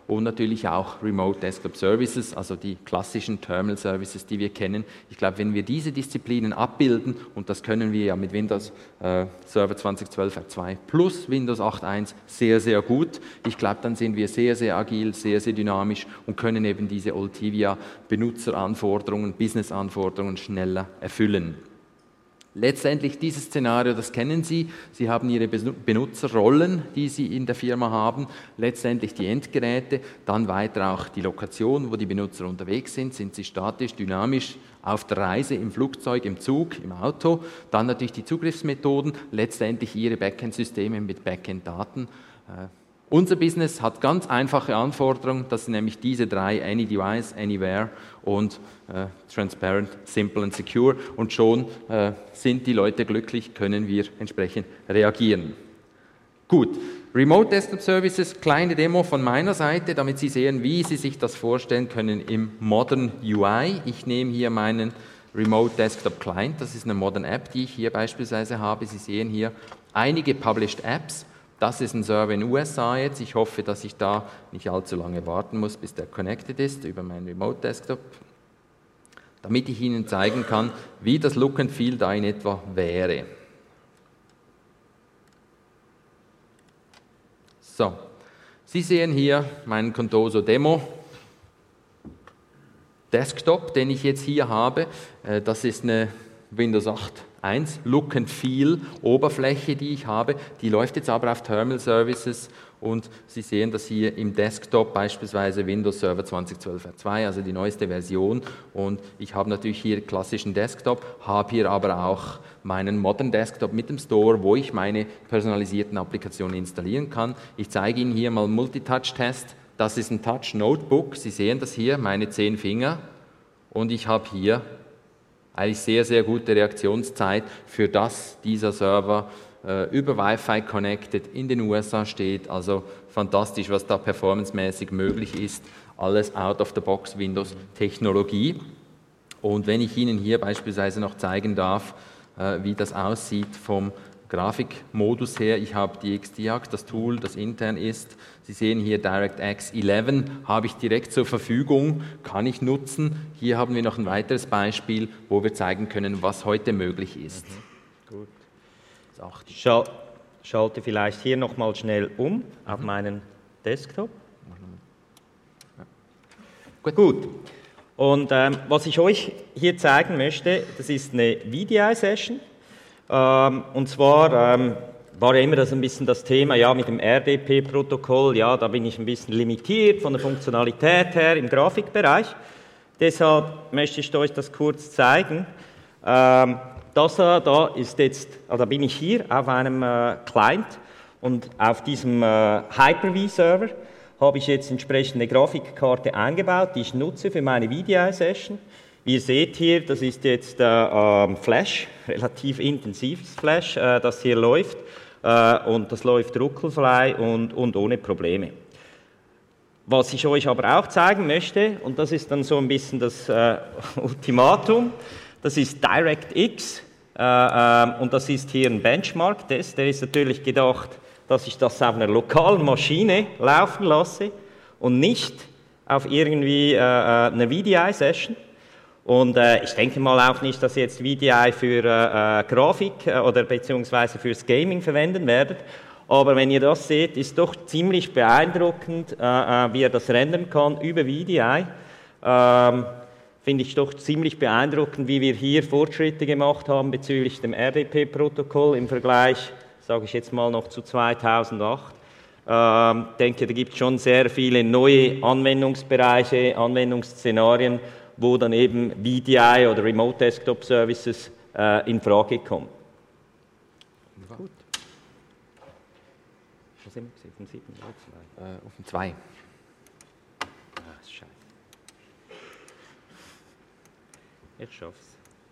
und natürlich auch Remote Desktop Services, also die klassischen Terminal Services, die wir kennen. Ich glaube, wenn wir diese Disziplinen abbilden, und das können wir ja mit Windows äh, Server zwanzig zwölf R zwei plus Windows acht Punkt eins sehr, sehr gut, ich glaube, dann sind wir sehr, sehr agil, sehr, sehr dynamisch und können eben diese Oltivia-Benutzeranforderungen, Business-Anforderungen schneller erfüllen. Letztendlich dieses Szenario, das kennen Sie. Sie haben Ihre Benutzerrollen, die Sie in der Firma haben, letztendlich die Endgeräte, dann weiter auch die Lokation, wo die Benutzer unterwegs sind. Sind sie statisch, dynamisch, auf der Reise, im Flugzeug, im Zug, im Auto. Dann natürlich die Zugriffsmethoden, letztendlich Ihre Backend-Systeme mit Backend-Daten. Unser Business hat ganz einfache Anforderungen, das sind nämlich diese drei, Any Device, Anywhere und äh, Transparent, Simple and Secure, und schon äh, sind die Leute glücklich, können wir entsprechend reagieren. Gut, Remote Desktop Services, kleine Demo von meiner Seite, damit Sie sehen, wie Sie sich das vorstellen können im Modern U I. Ich nehme hier meinen Remote Desktop Client, das ist eine Modern App, die ich hier beispielsweise habe. Sie sehen hier einige Published Apps. Das ist ein Server in den U S A jetzt. Ich hoffe, dass ich da nicht allzu lange warten muss, bis der connected ist über meinen Remote Desktop, damit ich Ihnen zeigen kann, wie das Look and Feel da in etwa wäre. So, Sie sehen hier meinen Contoso Demo Desktop, den ich jetzt hier habe. Das ist eine Windows acht Punkt eins Look and Feel Oberfläche, die ich habe. Die läuft jetzt aber auf Terminal Services und Sie sehen das hier im Desktop, beispielsweise Windows Server zwanzig zwölf R zwei, also die neueste Version. Und ich habe natürlich hier klassischen Desktop, habe hier aber auch meinen Modern Desktop mit dem Store, wo ich meine personalisierten Applikationen installieren kann. Ich zeige Ihnen hier mal Multitouch-Test. Das ist ein Touch-Notebook. Sie sehen das hier, meine zehn Finger. Und ich habe hier eigentlich sehr, sehr gute Reaktionszeit, für das dieser Server äh, über Wi-Fi connected in den U S A steht. Also fantastisch, was da performancemäßig möglich ist. Alles out-of-the-box Windows-Technologie. Und wenn ich Ihnen hier beispielsweise noch zeigen darf, äh, wie das aussieht vom Grafikmodus her. Ich habe die X D A X, das Tool, das intern ist. Sie sehen hier DirectX elf, habe ich direkt zur Verfügung, kann ich nutzen. Hier haben wir noch ein weiteres Beispiel, wo wir zeigen können, was heute möglich ist. Mhm. Gut. Schal schalte vielleicht hier nochmal schnell um auf meinen Desktop. Ja. Gut. Gut. Und ähm, was ich euch hier zeigen möchte, das ist eine V D I-Session. Ähm, und zwar ähm, war ja immer das ein bisschen das Thema, ja, mit dem R D P-Protokoll, ja, da bin ich ein bisschen limitiert von der Funktionalität her im Grafikbereich. Deshalb möchte ich euch das kurz zeigen. Ähm, das da ist jetzt, also da bin ich hier auf einem äh, Client und auf diesem äh, Hyper-V-Server habe ich jetzt entsprechend eine Grafikkarte eingebaut, die ich nutze für meine V D I-Session. Wie ihr seht hier, das ist jetzt äh, ähm, Flash, relativ intensives Flash, äh, das hier läuft. Äh, und das läuft ruckelfrei und, und ohne Probleme. Was ich euch aber auch zeigen möchte, und das ist dann so ein bisschen das äh, Ultimatum, das ist DirectX. Äh, äh, und das ist hier ein Benchmark-Test. Der ist natürlich gedacht, dass ich das auf einer lokalen Maschine laufen lasse und nicht auf irgendwie äh, einer V D I-Session. Und äh, ich denke mal auch nicht, dass ihr jetzt V D I für äh, Grafik äh, oder beziehungsweise fürs Gaming verwenden werdet. Aber wenn ihr das seht, ist doch ziemlich beeindruckend, äh, wie er das rendern kann über V D I. Ähm, Finde ich doch ziemlich beeindruckend, wie wir hier Fortschritte gemacht haben bezüglich dem R D P-Protokoll im Vergleich, sage ich jetzt mal, noch zu zweitausendacht. Ich ähm, denke, da gibt es schon sehr viele neue Anwendungsbereiche, Anwendungsszenarien, wo dann eben V D I oder Remote Desktop Services äh, in Frage kommen. Gut. Was sind wir? Auf dem sieben oder zwei? Äh, auf dem zwei. Ah, ist scheiße. Ich schaff's.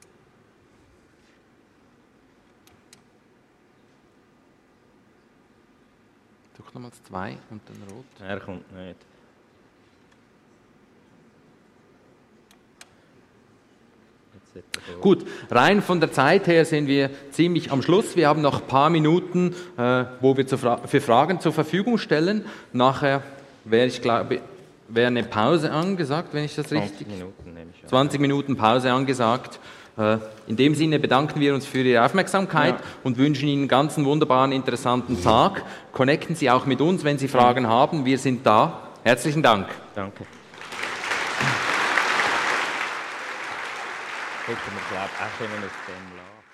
Drück nochmal das zwei und dann rot. Er kommt nicht. Gut, rein von der Zeit her sind wir ziemlich am Schluss. Wir haben noch ein paar Minuten, äh, wo wir zu Fra für Fragen zur Verfügung stellen. Nachher wäre, ich glaube, wäre eine Pause angesagt, wenn ich das richtig... zwanzig Minuten nehme ich an. zwanzig Minuten Pause angesagt. In dem Sinne bedanken wir uns für Ihre Aufmerksamkeit ja. und wünschen Ihnen einen ganz wunderbaren, interessanten Tag. Connecten Sie auch mit uns, wenn Sie Fragen haben. Wir sind da. Herzlichen Dank. Danke. Hätten wir, glaube ich, auch können auf dem lassen.